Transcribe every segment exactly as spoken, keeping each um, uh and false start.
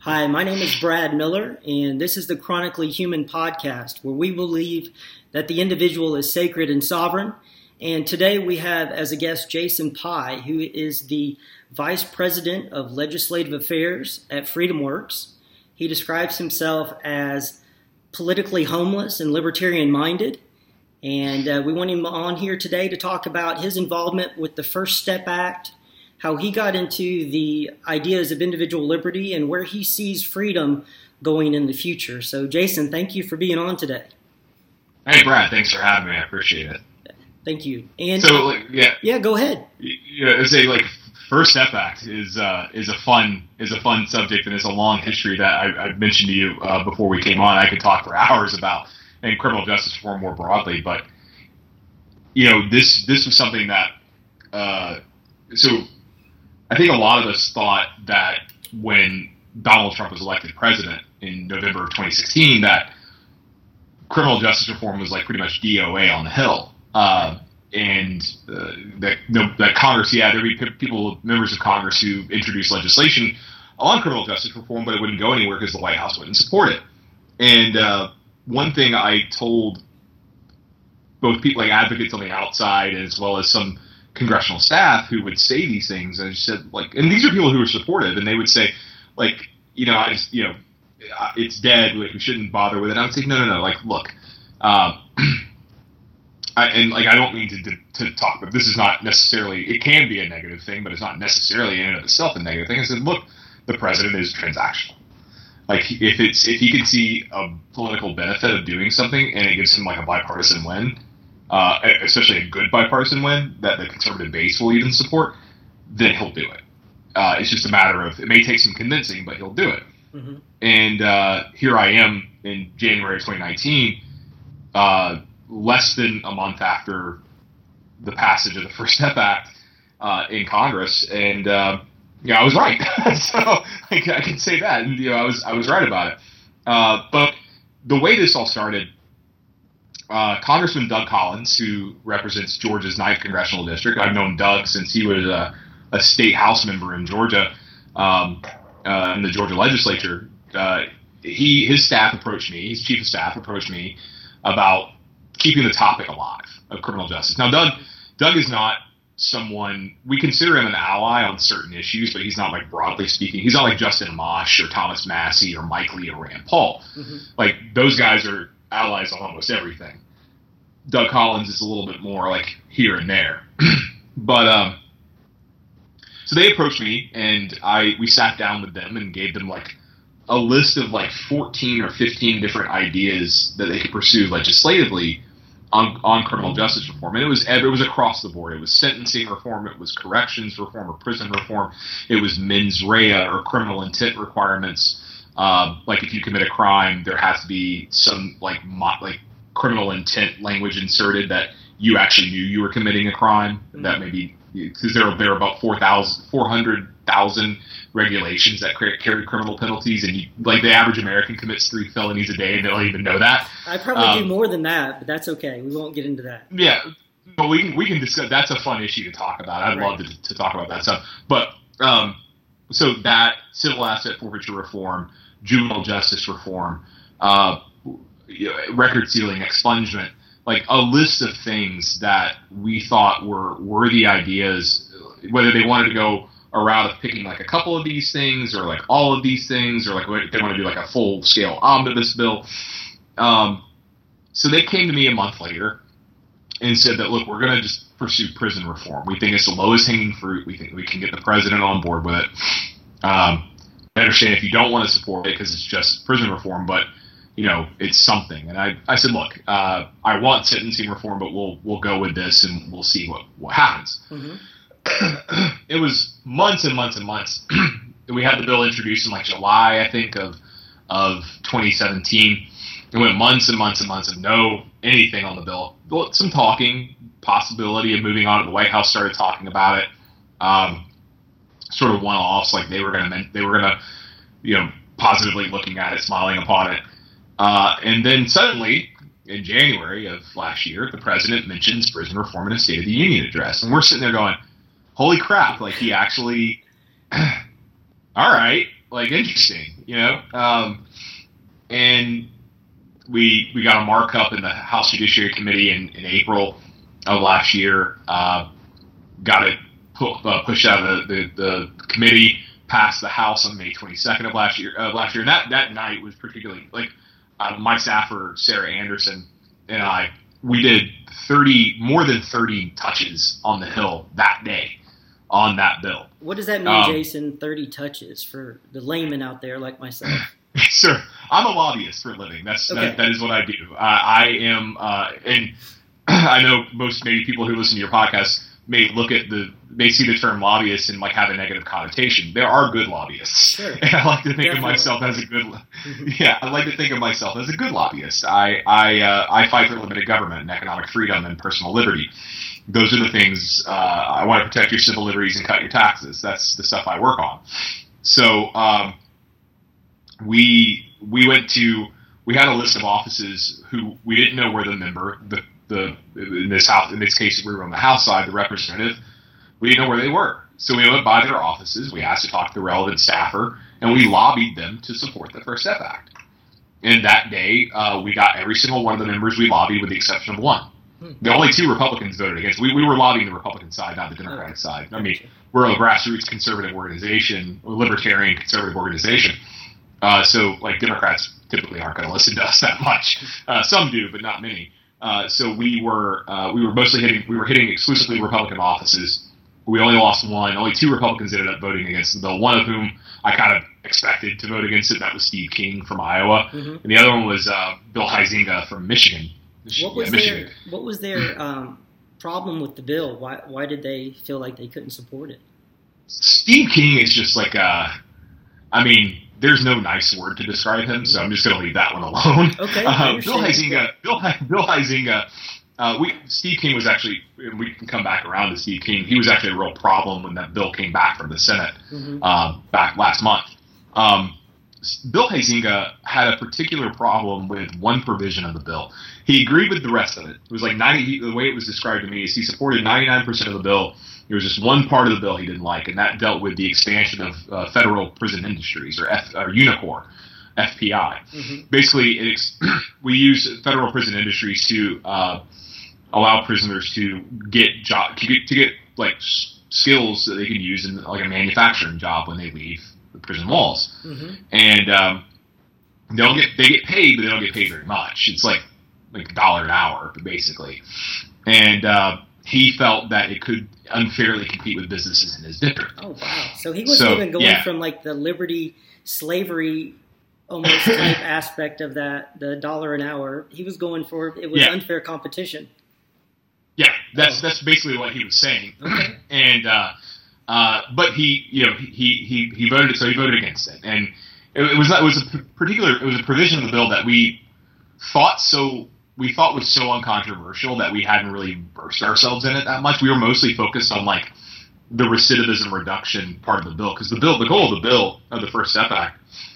Hi, my name is Brad Miller, and this is the Chronically Human podcast, where we believe that the individual is sacred and sovereign. And today we have as a guest Jason Pye, who is the Vice President of Legislative Affairs at FreedomWorks. He describes himself as politically homeless and libertarian-minded. And uh, we want him on here today to talk about his involvement with the First Step Act, how he got into the ideas of individual liberty, and where he sees freedom going in the future. So, Jason, thank you for being on today. Hey, Brad, thanks for having me. I appreciate it. Thank you. And so, like, yeah, yeah, go ahead. Yeah, I say like First Step Act is uh, is a fun is a fun subject, and it's a long history that I, I mentioned to you uh, before we came on. I could talk for hours about and criminal justice reform more broadly, but you know, this this was something that uh, so. I think a lot of us thought that when Donald Trump was elected president in November of twenty sixteen, that criminal justice reform was like pretty much D O A on the Hill, uh, and uh, that no, that Congress, yeah, there'd be people, members of Congress who introduced legislation on criminal justice reform, but it wouldn't go anywhere because the White House wouldn't support it. And uh, one thing I told both people, like advocates on the outside, as well as some congressional staff who would say these things, and I said, like, and these are people who are supportive, and they would say, like, you know, I just, you know, it's dead, like, we shouldn't bother with it. And I would say, no, no, no, like, look, um, I, and like, I don't mean to, to to talk, but this is not necessarily, it can be a negative thing, but it's not necessarily in and of itself a negative thing. I said, look, the president is transactional. Like, if it's if he can see a political benefit of doing something, and it gives him like a bipartisan win, Uh, especially a good bipartisan win that the conservative base will even support, then he'll do it. Uh, it's just a matter of, it may take some convincing, but he'll do it. Mm-hmm. And uh, here I am in January of twenty nineteen, uh, less than a month after the passage of the First Step Act uh, in Congress, and uh, yeah, I was right. So like, I can say that, and you know, I was I was right about it. Uh, but the way this all started. Uh, Congressman Doug Collins, who represents Georgia's ninth Congressional District. I've known Doug since he was a, a state House member in Georgia, um, uh, in the Georgia legislature. Uh, he his staff approached me, his chief of staff approached me about keeping the topic alive of criminal justice. Now, Doug Doug is not someone, we consider him an ally on certain issues, but he's not, like, broadly speaking, he's not like Justin Amash or Thomas Massie or Mike Lee or Rand Paul. Mm-hmm. Like, those guys are allies on almost everything. Doug Collins is a little bit more like here and there. But um, so they approached me, and I we sat down with them and gave them like a list of like fourteen or fifteen different ideas that they could pursue legislatively on on criminal justice reform. And it was it was across the board. It was sentencing reform, it was corrections reform or prison reform, it was mens rea or criminal intent requirements. Uh, like if you commit a crime, there has to be some like mo- like criminal intent language inserted that you actually knew you were committing a crime. Mm-hmm. That maybe because there are there are about four thousand, four hundred thousand regulations that carry criminal penalties, and you, like the average American commits three felonies a day, and they don't even know that. I probably um, do more than that, but that's okay. We won't get into that. Yeah, but we can we can discuss. That's a fun issue to talk about. I'd right. love to, to talk about that stuff. But um, so that civil asset forfeiture reform, juvenile justice reform, uh, record sealing, expungement, like a list of things that we thought were worthy ideas, whether they wanted to go a route of picking like a couple of these things or like all of these things, or like they want to do like a full scale omnibus bill. Um, so they came to me a month later and said that, look, we're going to just pursue prison reform. We think it's the lowest hanging fruit. We think we can get the president on board with it. Um, I understand if you don't want to support it because it's just prison reform, but you know, it's something. And I, I said, look, uh, I want sentencing reform, but we'll we'll go with this and we'll see what, what happens. Mm-hmm. It was months and months and months. We had the bill introduced in like July, I think, of of twenty seventeen. It went months and months and months of no anything on the bill. Some talking, possibility of moving on. The White House started talking about it. Um, sort of one-offs, like they were going to, they were going to, you know, positively looking at it, smiling upon it. Uh, and then suddenly, in January of last year, the president mentions prison reform in a State of the Union address. And we're sitting there going, holy crap, like he actually, all right, like interesting, you know. Um, and we we got a markup in the House Judiciary Committee in, in April of last year. Uh, got it pu- uh, pushed out of the, the, the committee, passed the House on May twenty-second of last year. Uh, last year, and that that night was particularly like uh, my staffer Sarah Anderson and I. We did thirty more than thirty touches on the Hill that day on that bill. What does that mean, um, Jason? thirty touches for the layman out there like myself. Sir, I'm a lobbyist for a living. That's okay. that, that is what I do. Uh, I am, uh, and I know most maybe people who listen to your podcast may look at the may see the term lobbyist and like have a negative connotation. There are good lobbyists, sure. and I like to think Definitely. of myself as a good. Yeah, I like to think of myself as a good lobbyist. I I uh, I fight for limited government and economic freedom and personal liberty. Those are the things uh, I want to protect your civil liberties and cut your taxes. That's the stuff I work on. So. Um, We we went to we had a list of offices who we didn't know were the member the the in this house in this case we were on the House side, the representative. We didn't know where they were, so we went by their offices. We asked to talk to the relevant staffer, and we lobbied them to support the First Step Act. And that day, uh, we got every single one of the members we lobbied, with the exception of one. Hmm. The only two Republicans voted against. We we were lobbying the Republican side, not the Democratic okay. side. I mean, we're a grassroots conservative organization, a libertarian conservative organization. Uh, so, like, Democrats typically aren't going to listen to us that much. Uh, some do, but not many. Uh, so we were uh, we were mostly hitting we were hitting exclusively Republican offices. We only lost one. Only two Republicans ended up voting against the bill. One of whom I kind of expected to vote against it. That was Steve King from Iowa, mm-hmm. and the other one was uh, Bill Huizenga from Michigan. Michigan what was yeah, Michigan. their What was their um, problem with the bill? Why Why did they feel like they couldn't support it? Steve King is just like a, I mean. There's no nice word to describe him, so I'm just going to leave that one alone. Okay. Uh, Bill Huizenga, Bill, Bill Huizenga, uh, we Steve King was actually. We can come back around to Steve King. He was actually a real problem when that bill came back from the Senate mm-hmm. uh, back last month. Um, Bill Huizenga had a particular problem with one provision of the bill. He agreed with the rest of it. It was like ninety. The way it was described to me is he supported ninety-nine percent of the bill. There was just one part of the bill he didn't like, and that dealt with the expansion of uh, federal prison industries, or, F, or UNICOR, F P I. Mm-hmm. Basically, it ex- we use federal prison industries to uh, allow prisoners to get job to get, to get like s- skills that they can use in like a manufacturing job when they leave the prison walls. Mm-hmm. And um, they don't get they get paid, but they don't get paid very much. It's like like a dollar an hour, basically. And uh, he felt that it could unfairly compete with businesses in his district. Oh, wow. So he wasn't so, even going yeah. from like the liberty slavery almost type aspect of that, the dollar an hour. He was going for, it was yeah. unfair competition. Yeah, that's oh. that's basically what he was saying. Okay. And, uh, uh, but he, you know, he, he, he voted, so he voted against it. And it, it was not, it was a particular, it was a provision of the bill that we thought so, we thought was so uncontroversial that we hadn't really versed ourselves in it that much. We were mostly focused on like the recidivism reduction part of the bill, because the bill, the goal of the bill of the First Step Act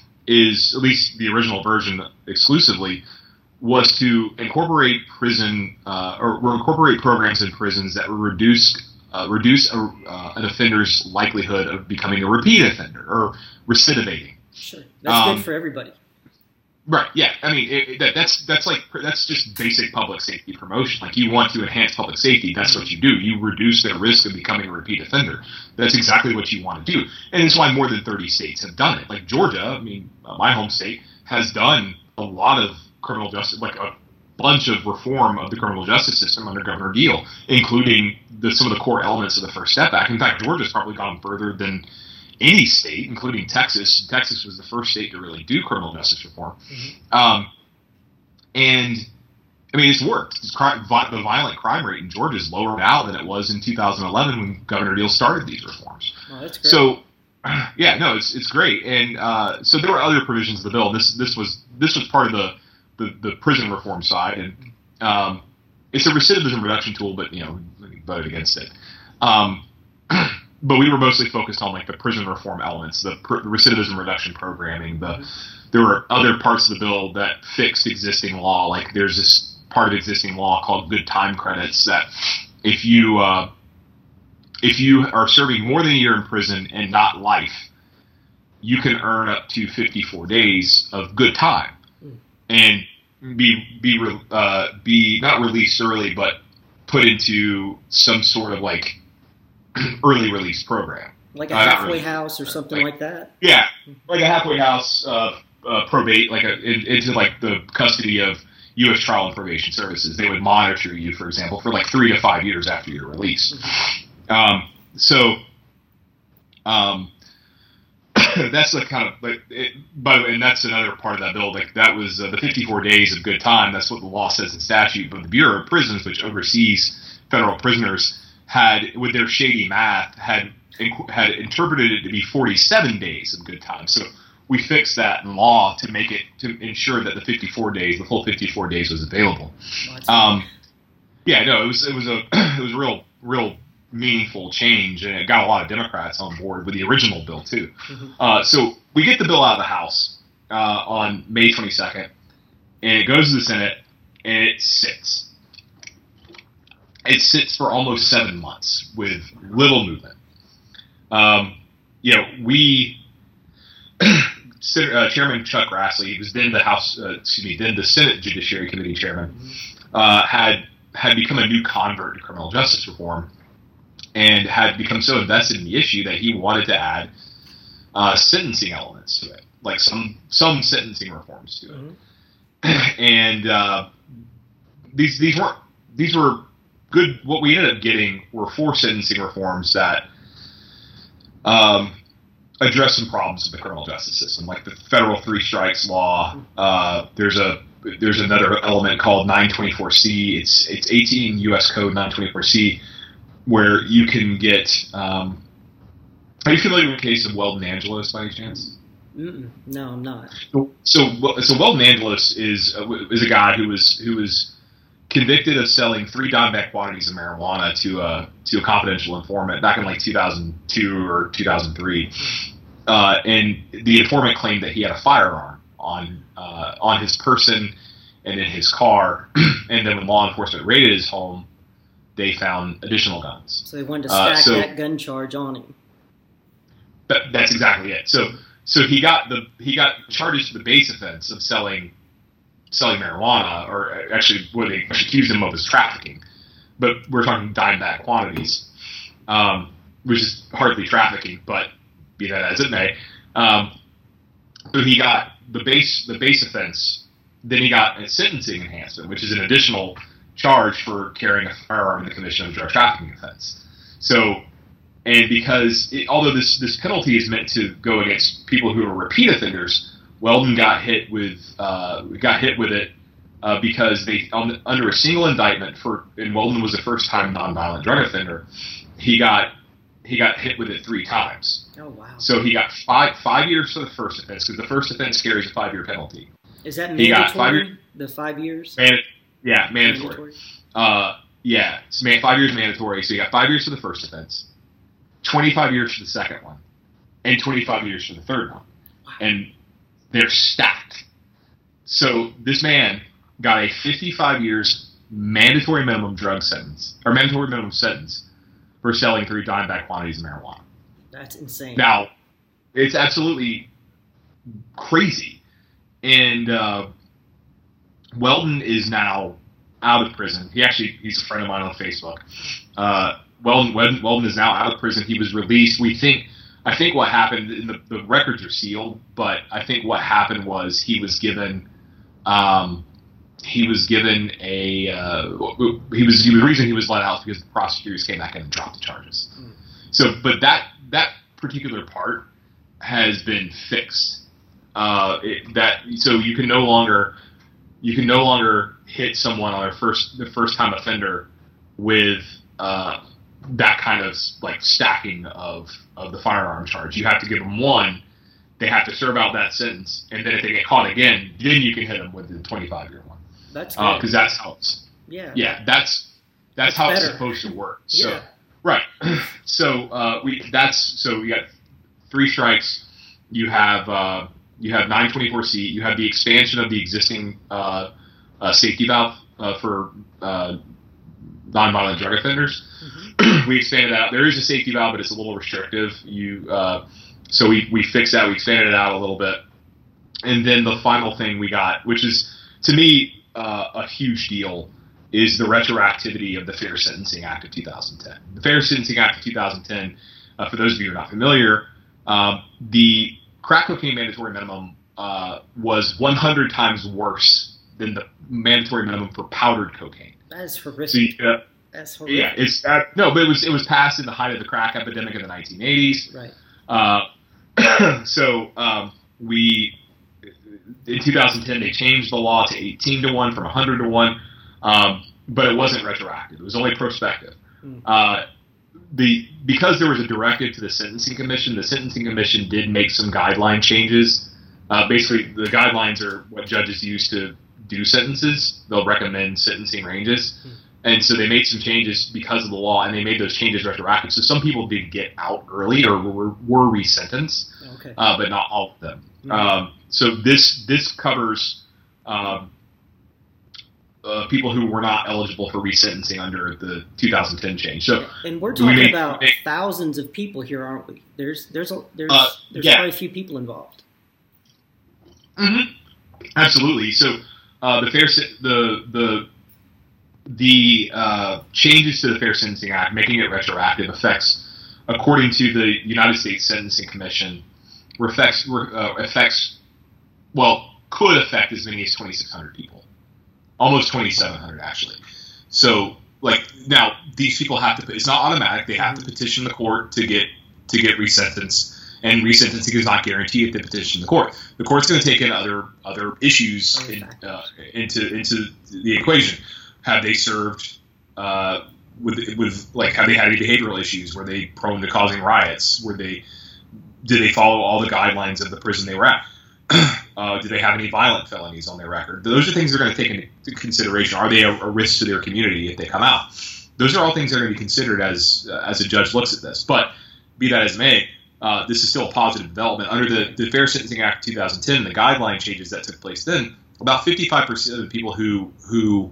is, at least the original version exclusively, was to incorporate prison uh, or incorporate programs in prisons that would reduce uh, reduce a, uh, an offender's likelihood of becoming a repeat offender or recidivating. Sure, that's um, good for everybody. Right. Yeah. I mean, it, it, that, that's that's like that's just basic public safety promotion. Like, you want to enhance public safety, that's what you do. You reduce their risk of becoming a repeat offender. That's exactly what you want to do, and it's why more than thirty states have done it. Like Georgia, I mean, uh, my home state, has done a lot of criminal justice, like a bunch of reform of the criminal justice system under Governor Deal, including the, some of the core elements of the First Step Act. In fact, Georgia's probably gone further than any state, including Texas. Texas was the first state to really do criminal justice reform. Mm-hmm. Um, and, I mean, it's worked. It's crime, the violent crime rate in Georgia is lower now than it was in two thousand eleven when Governor Deal started these reforms. Oh, that's great. So, yeah, no, it's it's great. And uh, so there were other provisions of the bill. This this was this was part of the, the, the prison reform side. And um, it's a recidivism reduction tool, but, you know, we voted against it. Um But we were mostly focused on like the prison reform elements, the, pr- the recidivism reduction programming. The there were other parts of the bill that fixed existing law. Like there's this part of existing law called good time credits that if you uh, if you are serving more than a year in prison and not life, you can earn up to fifty-four days of good time mm. and be be uh, be not released early, but put into some sort of like early release program, like a uh, halfway really, house or something like, like that. Yeah, like a halfway house, uh, uh, probate, like a, in, into like the custody of U S Trial and Probation Services. They would monitor you, for example, for like three to five years after your release. Mm-hmm. Um, so, um, that's the kind of like, it, by the way, and that's another part of that bill. Like that was uh, the fifty-four days of good time. That's what the law says in statute. But the Bureau of Prisons, which oversees federal prisoners, had, with their shady math, had had interpreted it to be forty-seven days of good time. So we fixed that in law to make it to ensure that the fifty-four days, the full fifty-four days, was available. Um, yeah, no, it was it was a it was a real real meaningful change, and it got a lot of Democrats on board with the original bill too. Mm-hmm. Uh, so we get the bill out of the House uh, on May twenty-second, and it goes to the Senate, and it sits. It sits for almost seven months with little movement. Um, you know, we. Uh, Chairman Chuck Grassley, who was then the House, uh, excuse me, then the Senate Judiciary Committee chairman, uh, had had become a new convert to criminal justice reform, and had become so invested in the issue that he wanted to add uh, sentencing elements to it, like some some sentencing reforms to it. Mm-hmm. And uh, these these weren't these were good. What we ended up getting were four sentencing reforms that. Um, address some problems in the criminal justice system, like the federal three strikes law. Uh, there's a there's another element called nine twenty-four C. It's it's eighteen U S Code nine twenty-four C, where you can get. Um, are you familiar with the case of Weldon Angelos by any chance? Mm-mm. No, I'm not. So so, so Weldon Angelos is a, is a guy who was who was convicted of selling three dime bag quantities of marijuana to a to a confidential informant back in like two thousand two or two thousand three, uh, and the informant claimed that he had a firearm on uh, on his person and in his car, and then when law enforcement raided his home, they found additional guns. So they wanted to stack uh, so, that gun charge on him. That, that's exactly it. So so he got the he got charged for the base offense of selling. selling marijuana, or actually what they accused him of is trafficking. But we're talking dime bag quantities, um, which is hardly trafficking, but be that as it may. Um, so he got the base the base offense, then he got a sentencing enhancement, which is an additional charge for carrying a firearm in the commission of a drug trafficking offense. So, and because, it, although this, this penalty is meant to go against people who are repeat offenders, Weldon got hit with uh, got hit with it uh, because they on, under a single indictment for and Weldon was a first time nonviolent drug offender. He got he got hit with it three times. Oh wow! So he got five five years for the first offense because the first offense carries a five year penalty. Is that mandatory? He got five year, the five years. Man, yeah, mandatory. mandatory? Uh, yeah, it's man, five years mandatory. So you got five years for the first offense, twenty five years for the second one, and twenty five years for the third one, wow. and they're stacked. So this man got a fifty-five years mandatory minimum drug sentence, or mandatory minimum sentence, for selling three dime bag quantities of marijuana. That's insane. Now, it's absolutely crazy. And uh, Weldon is now out of prison. He actually, he's a friend of mine on Facebook. Uh, Weldon, Weldon is now out of prison. He was released. We think... I think what happened, and the, the records are sealed, but I think what happened was he was given, um, he was given a, uh, he was, he was the reason he was let out because the prosecutors came back in and dropped the charges. Mm. So, but that, that particular part has been fixed. Uh, it, that, so you can no longer, you can no longer hit someone on their first, the first time offender with, uh, that kind of like stacking of, of the firearm charge. You have to give them one, they have to serve out that sentence, and then if they get caught again, then you can hit them with the twenty-five year one. That's good. Because uh, that's how it's, yeah, yeah, that's that's, that's how better. It's supposed to work. So yeah. Right. So uh, we that's so you got three strikes. You have uh, you have nine twenty-four C. You have the expansion of the existing uh, uh, safety valve uh, for uh, nonviolent drug offenders. Mm-hmm. We expanded that out. There is a safety valve, but it's a little restrictive. You uh, so we, we fixed that. We expanded it out a little bit. And then the final thing we got, which is, to me, uh, a huge deal, is the retroactivity of the Fair Sentencing Act of two thousand ten. The Fair Sentencing Act of two thousand ten, uh, for those of you who are not familiar, um, the crack cocaine mandatory minimum uh, was one hundred times worse than the mandatory minimum for powdered cocaine. That is horrific. So you, uh, That's horrific. Yeah, it's uh, no, but it was it was passed in the height of the crack epidemic in the nineteen eighties. Right. Uh, so um, we in two thousand ten they changed the law to eighteen to one from one hundred to one. Um, but it wasn't retroactive. It was only prospective. Mm. Uh, the because there was a directive to the Sentencing Commission, the Sentencing Commission did make some guideline changes. Uh, basically, the guidelines are what judges use to do sentences. They'll recommend sentencing ranges. Mm. And so they made some changes because of the law, and they made those changes retroactive. So some people did get out early or were, were resentenced, okay. uh, but not all of them. Mm. Um, so this this covers... Um, Uh, people who were not eligible for resentencing under the two thousand ten change. So, and we're talking we make, about make, thousands of people here, aren't we? There's there's a, there's uh, there's yeah. quite a few people involved. Mm-hmm. Absolutely. So uh, the fair the the the uh, changes to the Fair Sentencing Act, making it retroactive, affects, according to the United States Sentencing Commission, affects uh, affects well could affect as many as twenty-six hundred people. Almost twenty-seven hundred, actually. So, like, now, these people have to, it's not automatic. They have to petition the court to get to get resentenced, and resentencing is not guaranteed if they petition the court. The court's going to take in other other issues in, uh, into into the equation. Have they served, uh, with, with, like, have they had any behavioral issues? Were they prone to causing riots? Were they, did they follow all the guidelines of the prison they were at? Uh, do they have any violent felonies on their record? Those are things they're going to take into consideration. Are they a, a risk to their community if they come out? Those are all things that are going to be considered as uh, as a judge looks at this. But be that as it may, uh, this is still a positive development. Under the, the Fair Sentencing Act of two thousand ten, the guideline changes that took place then, about fifty-five percent of the people who who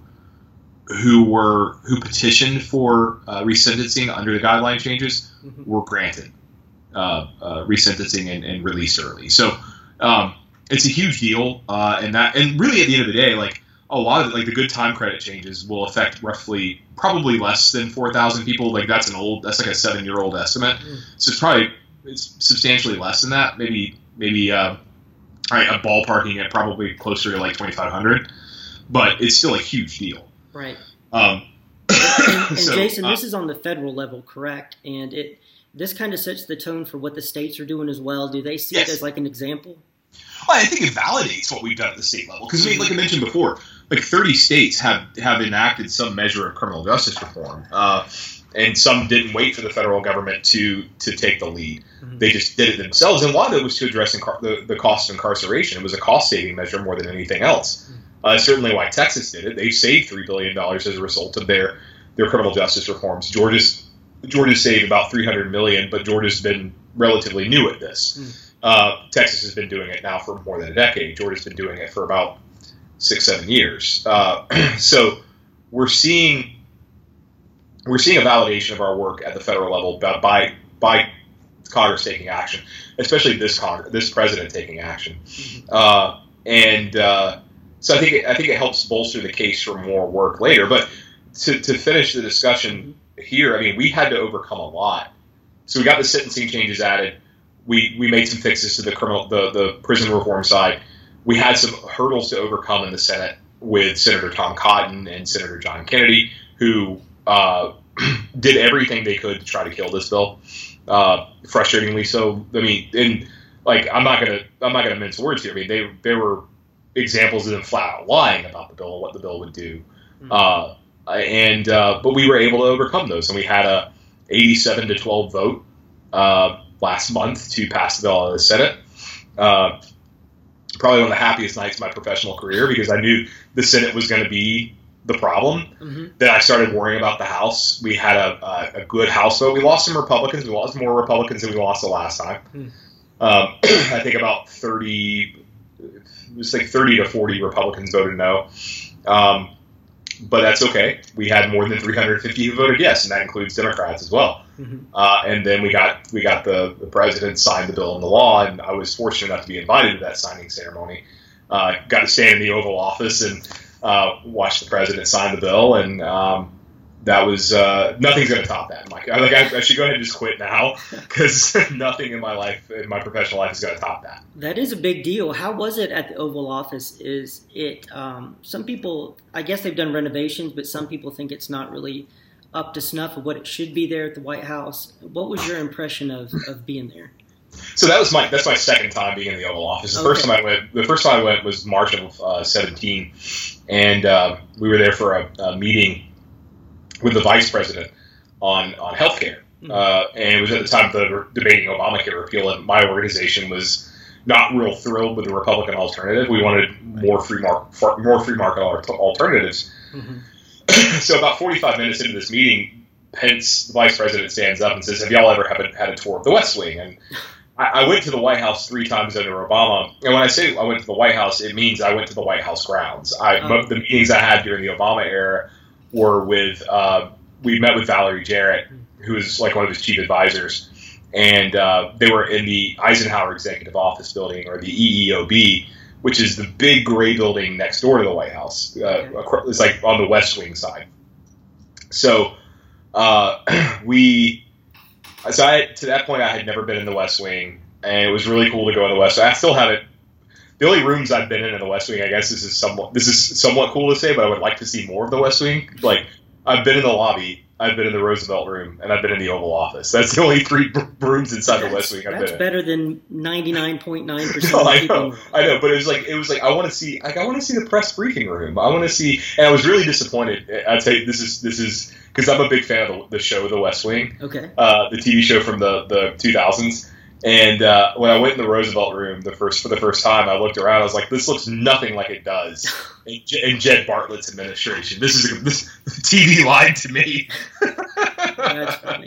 who were who petitioned for uh, resentencing under the guideline changes mm-hmm. were granted uh, uh, resentencing and, and released early. So. Um, It's a huge deal, uh, and that, and really at the end of the day, like a lot of like the good time credit changes will affect roughly, probably less than four thousand people. Like that's an old, that's like a seven year old estimate. Mm. So it's probably it's substantially less than that. Maybe maybe uh, I, I'm ballparking it probably closer to like twenty five hundred, but it's still a huge deal. Right. Um, and and so, Jason, uh, this is on the federal level, correct? And it this kind of sets the tone for what the states are doing as well. Do they see yes. it as like an example? Well, I think it validates what we've done at the state level because, I mean, like I mentioned before, like thirty states have, have enacted some measure of criminal justice reform, uh, and some didn't wait for the federal government to to take the lead. Mm-hmm. They just did it themselves, and a lot of it was to address incar- the, the cost of incarceration. It was a cost-saving measure more than anything else. Mm-hmm. Uh, certainly why Texas did it. They've saved three billion dollars as a result of their, their criminal justice reforms. Georgia's, Georgia's saved about three hundred million dollars, but Georgia's been relatively new at this. Mm-hmm. Uh, Texas has been doing it now for more than a decade. Georgia's been doing it for about six, seven years. Uh, so we're seeing we're seeing a validation of our work at the federal level by by Congress taking action, especially this Congress, this president taking action, uh, and uh, so I think it, I think it helps bolster the case for more work later. But to to finish the discussion here, I mean, we had to overcome a lot. So we got the sentencing changes added. We we made some fixes to the criminal the, the prison reform side. We had some hurdles to overcome in the Senate with Senator Tom Cotton and Senator John Kennedy, who uh, did everything they could to try to kill this bill. Uh, frustratingly so. I mean, and like I'm not gonna I'm not gonna mince words here. I mean, they there were examples of them flat out lying about the bill and what the bill would do. Mm-hmm. Uh, and uh, but we were able to overcome those, and we had a eighty-seven to twelve vote uh, last month to pass the bill out of the Senate. Uh, probably one of the happiest nights of my professional career because I knew the Senate was going to be the problem. Mm-hmm. Then I started worrying about the House. We had a, a, a good House vote. We lost some Republicans. We lost more Republicans than we lost the last time. Mm. Um, I think about thirty, it was like thirty to forty Republicans voted no. Um, but that's okay. We had more than three hundred fifty who voted yes, and that includes Democrats as well. Mm-hmm. Uh, and then we got we got the, the president signed the bill into law, and I was fortunate enough to be invited to that signing ceremony. Uh, got to stand in the Oval Office and uh, watch the president sign the bill, and um, that was uh, nothing's going to top that. Mike, I, like I, I should go ahead and just quit now because nothing in my life, in my professional life, is going to top that. That is a big deal. How was it at the Oval Office? Is it um, some people? I guess they've done renovations, but some people think it's not really up to snuff of what it should be there at the White House. What was your impression of, of being there? So that was my that's my second time being in the Oval Office. The okay. first time I went, the first time I went was March of uh, seventeen, and uh, we were there for a, a meeting with the vice president on on healthcare, mm-hmm. uh, and it was at the time of the debating Obamacare repeal, and my organization was not real thrilled with the Republican alternative. We wanted more free market more free market alternatives. Mm-hmm. So about forty-five minutes into this meeting, Pence, the vice president, stands up and says, "Have y'all ever had a, had a tour of the West Wing?" And I, I went to the White House three times under Obama. And when I say I went to the White House, it means I went to the White House grounds. I, oh. The meetings I had during the Obama era were with, uh, we met with Valerie Jarrett, who was like one of his chief advisors. And uh, they were in the Eisenhower Executive Office Building, or the E E O B, which is the big gray building next door to the White House. Uh, it's like on the West Wing side. So uh, we... So I, to that point, I had never been in the West Wing, and it was really cool to go in the West Wing. I still haven't. The only rooms I've been in in the West Wing, I guess this is somewhat this is somewhat cool to say, but I would like to see more of the West Wing. Like, I've been in the lobby, I've been in the Roosevelt Room, and I've been in the Oval Office. That's the only three b- rooms inside that's, the West Wing I've that's been in. That's better than ninety-nine point nine percent no, of I people. know, I know, but it was like it was like I want to see like I want to see the press briefing room. I want to see, and I was really disappointed. I'd say this is this is. Because I'm a big fan of the, the show The West Wing, okay, uh, the T V show from the, the two thousands. And uh, when I went in the Roosevelt Room the first for the first time, I looked around. I was like, "This looks nothing like it does in, in Jed Bartlett's administration. This is a, this T V lied to me." That's funny.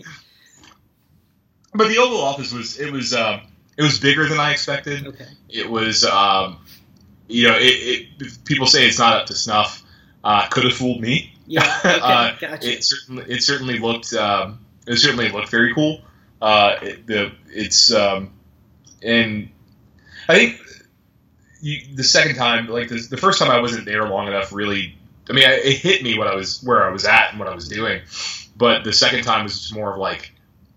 But the Oval Office was it was um, it was bigger than I expected. Okay, it was um, you know it, it people say it's not up to snuff. Uh, could have fooled me. Yeah, okay, uh, gotcha. It certainly it certainly looked um, it certainly looked very cool. Uh, it, the it's um, and I think you, the second time, like the, the first time, I wasn't there long enough. Really, I mean, I, it hit me what I was where I was at and what I was doing. But the second time was just more of like,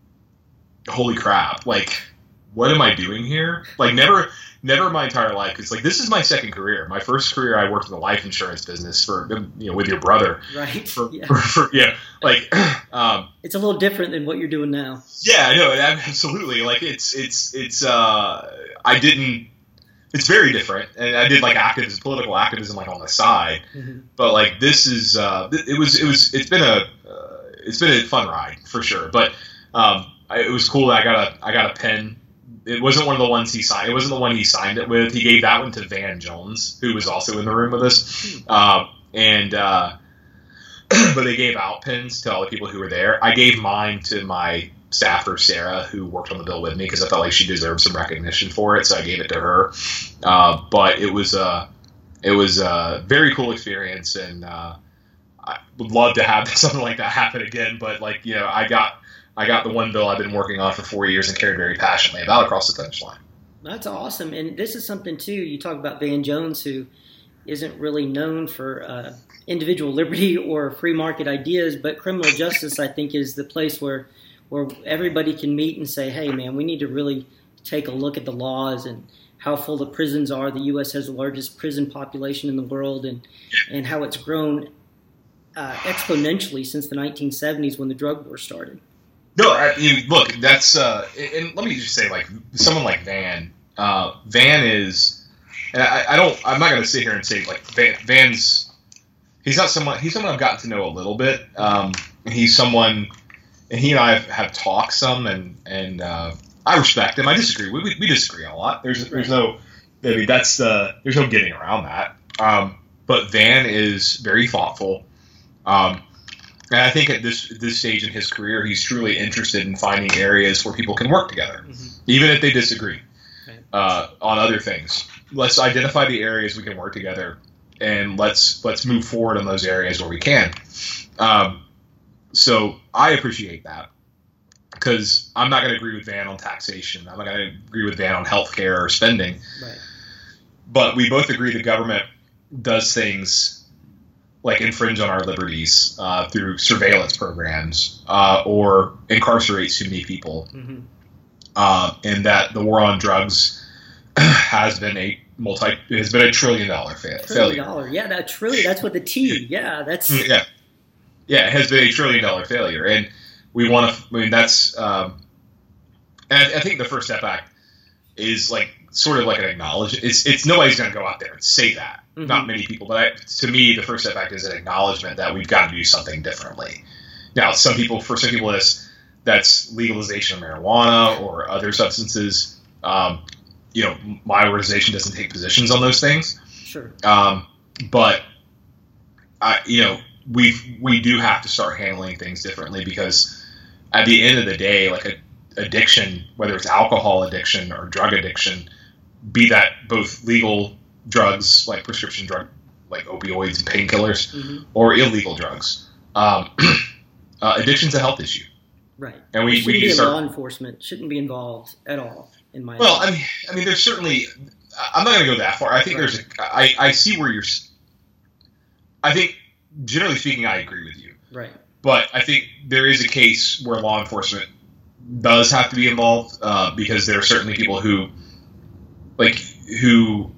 holy crap! Like, what am I doing here? Like, never. Never my entire life. It's like, this is my second career. My first career, I worked in the life insurance business for, you know, with your brother. Right. For, yeah. For, for, yeah. Like, um, it's a little different than what you're doing now. Yeah, I know. Absolutely. Like, it's, it's, it's, uh, I didn't, it's very different. And I did like activism, political activism, like on the side. Mm-hmm. But like, this is, uh, it was, it was, it's been a, uh, it's been a fun ride for sure. But, um, I, it was cool that I got a, I got a pen. It wasn't one of the ones he signed. It wasn't the one he signed it with. He gave that one to Van Jones, who was also in the room with us. Uh, and uh, but they gave out pins to all the people who were there. I gave mine to my staffer, Sarah, who worked on the bill with me, because I felt like she deserved some recognition for it. So I gave it to her. Uh, but it was a it was a very cool experience, and uh, I would love to have something like that happen again. But like you know, I got. I got the one bill I've been working on for four years and cared very passionately about across the finish line. That's awesome. And this is something, too, you talk about Van Jones, who isn't really known for uh, individual liberty or free market ideas, but criminal justice, I think, is the place where where everybody can meet and say, hey, man, we need to really take a look at the laws and how full the prisons are. The U S has the largest prison population in the world, and, and how it's grown uh, exponentially since the nineteen seventies when the drug war started. No, I, you, look, that's uh, and let me just say, like someone like Van, uh, Van is, and I, I don't, I'm not going to sit here and say like Van, Van's, he's not someone, he's someone I've gotten to know a little bit. Um, he's someone, and he and I have, have talked some, and and uh, I respect him. I disagree. We, we we disagree a lot. There's there's no, I mean that's the there's no getting around that. Um, but Van is very thoughtful. Um, And I think at this this stage in his career, he's truly interested in finding areas where people can work together, mm-hmm. even if they disagree right. uh, on other things. Let's identify the areas we can work together and let's let's move forward in those areas where we can. Um, so I appreciate that, because I'm not going to agree with Van on taxation. I'm not going to agree with Van on healthcare or spending. Right. But we both agree the government does things like infringe on our liberties uh, through surveillance programs uh, or incarcerates too many people, mm-hmm. uh, and that the war on drugs has been a multi has been a trillion dollar fa- trillion failure. Dollar, yeah, that trillion. That's what the T. Yeah, that's yeah, yeah. It has been a trillion dollar failure, and we want to. I mean, that's. Um, and I, I think the First Step Act is like sort of like an acknowledgement. It's it's nobody's going to go out there and say that. Mm-hmm. Not many people, but I, to me, the First Step Act is an acknowledgement that we've got to do something differently. Now, some people, for some people, that's that's legalization of marijuana or other substances. Um, you know, my organization doesn't take positions on those things. Sure. Um, but I, you know, we we do have to start handling things differently, because at the end of the day, like a addiction, whether it's alcohol addiction or drug addiction, be that both legal drugs like prescription drug like opioids and painkillers, mm-hmm. or illegal drugs, um, uh, addiction's a health issue. Right. And we, shouldn't we be start, law enforcement shouldn't be involved at all, in my well, opinion. I mean, I mean, there's certainly. I'm not going to go that far. I think right. there's. A, I I see where you're. I think, generally speaking, I agree with you. Right. But I think there is a case where law enforcement does have to be involved, uh, because there are certainly people who, like, who,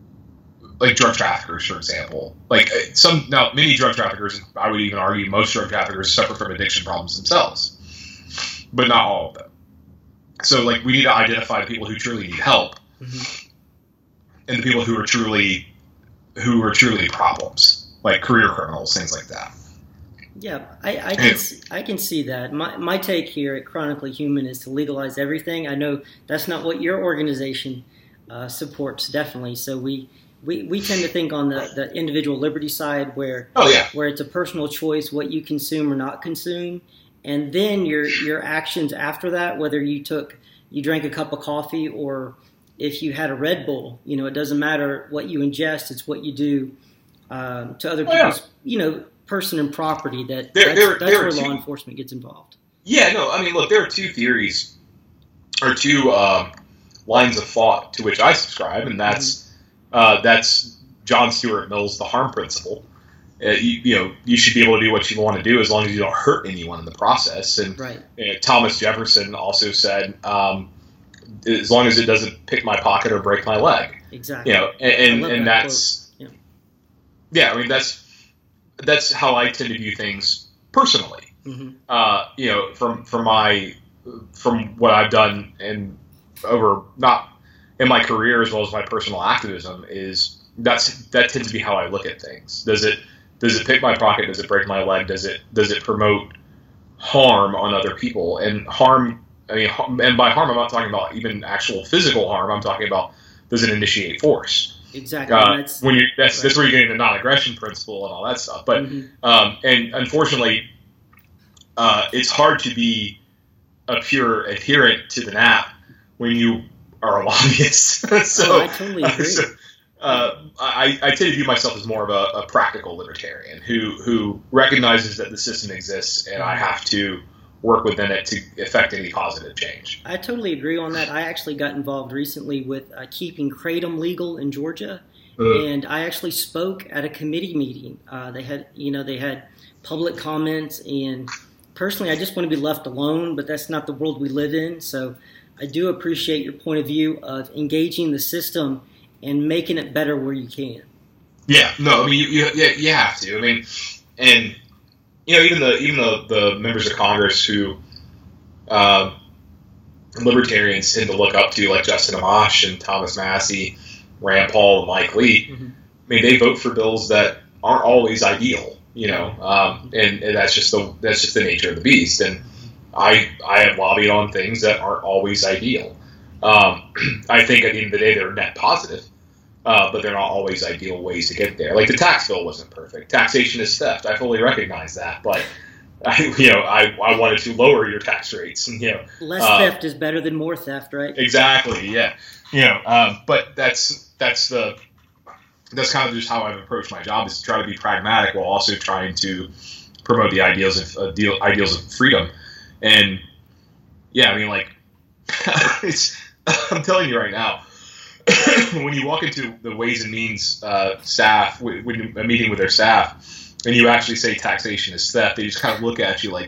like drug traffickers, for example. Like some now, many drug traffickers, I would even argue most drug traffickers suffer from addiction problems themselves, but not all of them. So, like, we need to identify the people who truly need help, mm-hmm. and the people who are truly, who are truly problems, like career criminals, things like that. Yeah, I, I can see, I can see that. My my take here at Chronically Human is to legalize everything. I know that's not what your organization uh, supports, definitely. So we, we, we tend to think on the, the individual liberty side, where oh yeah, where it's a personal choice what you consume or not consume, and then your your actions after that, whether you took you drank a cup of coffee or if you had a Red Bull, you know, it doesn't matter what you ingest; it's what you do um, to other oh, yeah. people's, you know. person and property that there, that's, there, that's there where two, law enforcement gets involved. Yeah, no, I mean, look, there are two theories or two uh, lines of thought to which I subscribe, and that's mm-hmm. uh, that's John Stuart Mill's the harm principle. Uh, you, you know, you should be able to do what you want to do as long as you don't hurt anyone in the process. And right. uh, Thomas Jefferson also said, um, as long as it doesn't pick my pocket or break my leg. Exactly. You know, and and, and that that's yeah. yeah, I mean that's. That's how I tend to view things personally. Mm-hmm. Uh, you know, from from my from what I've done and over not in my career as well as my personal activism is that's that tends to be how I look at things. Does it does it pick my pocket? Does it break my leg? Does it does it promote harm on other people? And harm, I mean, and by harm, I'm not talking about even actual physical harm. I'm talking about, does it initiate force? Exactly. Uh, that's, when you that's right. that's where you get into the non-aggression principle and all that stuff. But mm-hmm. um, and unfortunately, uh, it's hard to be a pure adherent to the N A P when you are a lobbyist. so oh, I totally agree. Uh, so, uh, I, I tend to view myself as more of a, a practical libertarian who who recognizes that the system exists and I have to work within it to effect any positive change. I totally agree on that. I actually got involved recently with uh, keeping kratom legal in Georgia, uh, and I actually spoke at a committee meeting. Uh, they had, you know, they had public comments, and personally, I just want to be left alone, but that's not the world we live in. So I do appreciate your point of view of engaging the system and making it better where you can. Yeah, no, I mean, you you, you have to. I mean, and you know, even the even the, the members of Congress who uh, libertarians tend to look up to, like Justin Amash and Thomas Massey, Rand Paul, and Mike Lee. Mm-hmm. I mean, they vote for bills that aren't always ideal, you know, um, and, and that's just the that's just the nature of the beast. And I I have lobbied on things that aren't always ideal. Um, I think at the end of the day, they're net positive. Uh, but they're not always ideal ways to get there. Like the tax bill wasn't perfect. Taxation is theft. I fully recognize that. But I, you know, I, I wanted to lower your tax rates. And, you know, less uh, theft is better than more theft, right? Exactly. Yeah. You know, um, but that's that's the that's kind of just how I've approached my job, is to try to be pragmatic while also trying to promote the ideals of uh, deal, ideals of freedom. And yeah, I mean, like, it's, I'm telling you right now, when you walk into the Ways and Means uh, staff, when you're a meeting with their staff, and you actually say taxation is theft, they just kind of look at you like,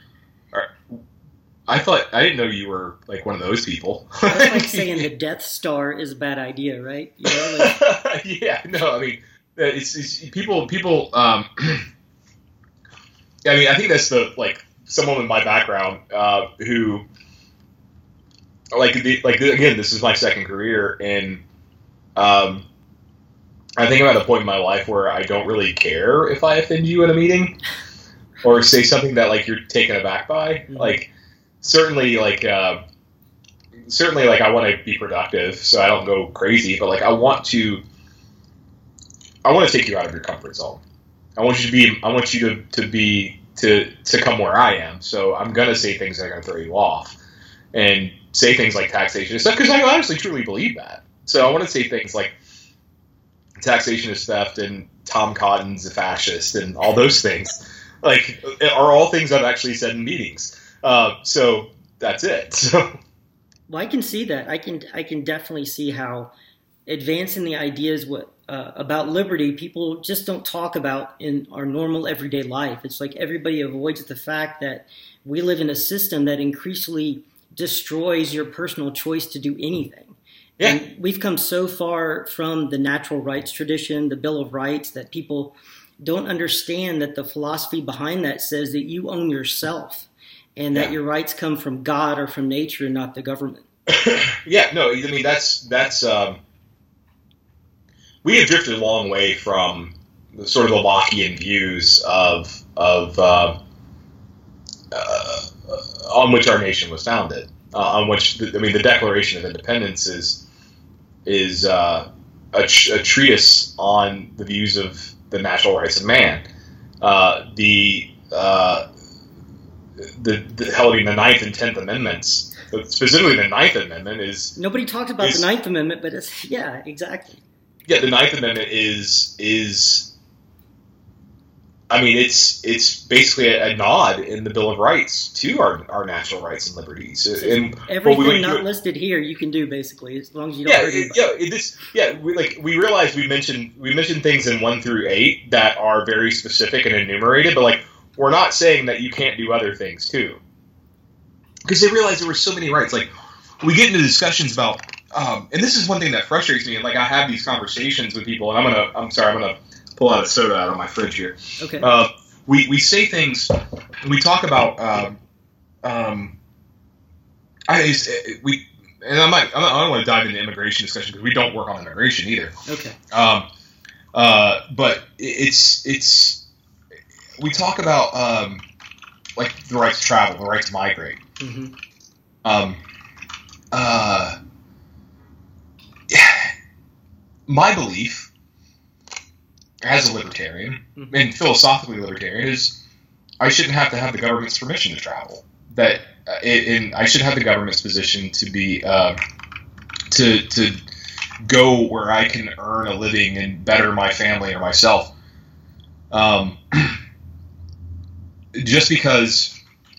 I thought, I didn't know you were like one of those people. That's like saying the Death Star is a bad idea, right? You know, like... yeah, no, I mean, it's, it's people, people, um, I mean, I think that's the, like, someone with my background uh, who, like, the, like again, this is my second career, and um, I think I'm at a point in my life where I don't really care if I offend you in a meeting or say something that, like, you're taken aback by. Mm-hmm. Like, certainly, like, uh, certainly, like, I want to be productive, so I don't go crazy, but, like, I want to, I want to take you out of your comfort zone. I want you to be, I want you to, to be, to, to come where I am. So I'm going to say things that are going to throw you off and say things like taxation and stuff, because I honestly truly believe that. So I want to say things like taxation is theft and Tom Cotton's a fascist and all those things, like, are all things I've actually said in meetings. Uh, so that's it. So. Well, I can see that. I can, I can definitely see how advancing the ideas what, uh, about liberty, people just don't talk about in our normal everyday life. It's like everybody avoids the fact that we live in a system that increasingly destroys your personal choice to do anything. Yeah. And we've come so far from the natural rights tradition, the Bill of Rights, that people don't understand that the philosophy behind that says that you own yourself and that yeah. your rights come from God or from nature and not the government. Yeah, no, I mean, that's, that's, um, we have drifted a long way from the sort of the Lockean views of, of, uh, uh, on which our nation was founded, uh, on which, the, I mean, the Declaration of Independence is, is, uh, a, tr- a treatise on the views of the natural rights of man. Uh, the, uh, the, the, hell, I mean, the Ninth and Tenth Amendments, specifically the Ninth Amendment is... Nobody talked about is, the Ninth Amendment, but it's, yeah, exactly. Yeah, the Ninth Amendment is, is I mean, it's it's basically a, a nod in the Bill of Rights to our, our natural rights and liberties. So and everything we not listed here you can do, basically, as long as you don't yeah, hurt it, yeah, it, this, yeah, we, like, we realize we mentioned, we mentioned things in one through eight that are very specific and enumerated, but, like, we're not saying that you can't do other things, too. Because they realize there were so many rights. Like, we get into discussions about, um, and this is one thing that frustrates me, and, like, I have these conversations with people, and I'm going to, I'm sorry, I'm going to pull out a soda out of my fridge here. Okay. Uh, we, we say things, we talk about, um, um, I, we, and I might, I don't want to dive into immigration discussion because we don't work on immigration either. Okay. Um, uh, but it's, it's, we talk about, um, like the right to travel, the right to migrate. Mm-hmm. Um, uh, yeah, my belief as a libertarian, mm-hmm. and philosophically libertarian, is I shouldn't have to have the government's permission to travel. That, uh, it, and I should have the government's position to be, uh, to to go where I can earn a living and better my family or myself. Um, just because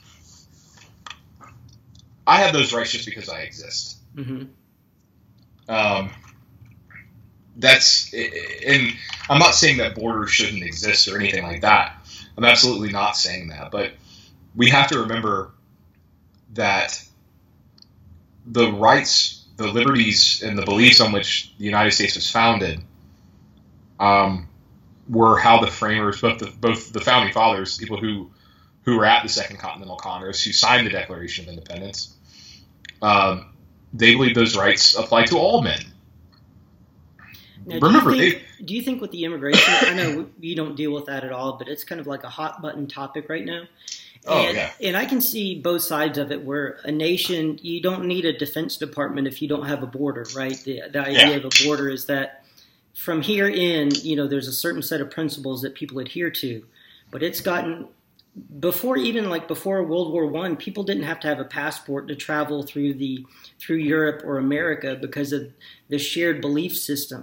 I have those rights, just because I exist. Mm-hmm. Um, that's, and I'm not saying that borders shouldn't exist or anything like that. I'm absolutely not saying that, but we have to remember that the rights, the liberties, and the beliefs on which the United States was founded um, were how the framers, both the, both the founding fathers, people who who were at the Second Continental Congress, who signed the Declaration of Independence, um, they believe those rights apply to all men. Now, Remember, do you, think, they, do you think with the immigration, I know you don't deal with that at all, but it's kind of like a hot button topic right now. Oh, and, yeah. And I can see both sides of it, where a nation, you don't need a defense department if you don't have a border, right? The, the idea yeah. of a border is that from here in, you know, there's a certain set of principles that people adhere to. But it's gotten, before even like before World War One, people didn't have to have a passport to travel through the through Europe or America because of the shared belief system.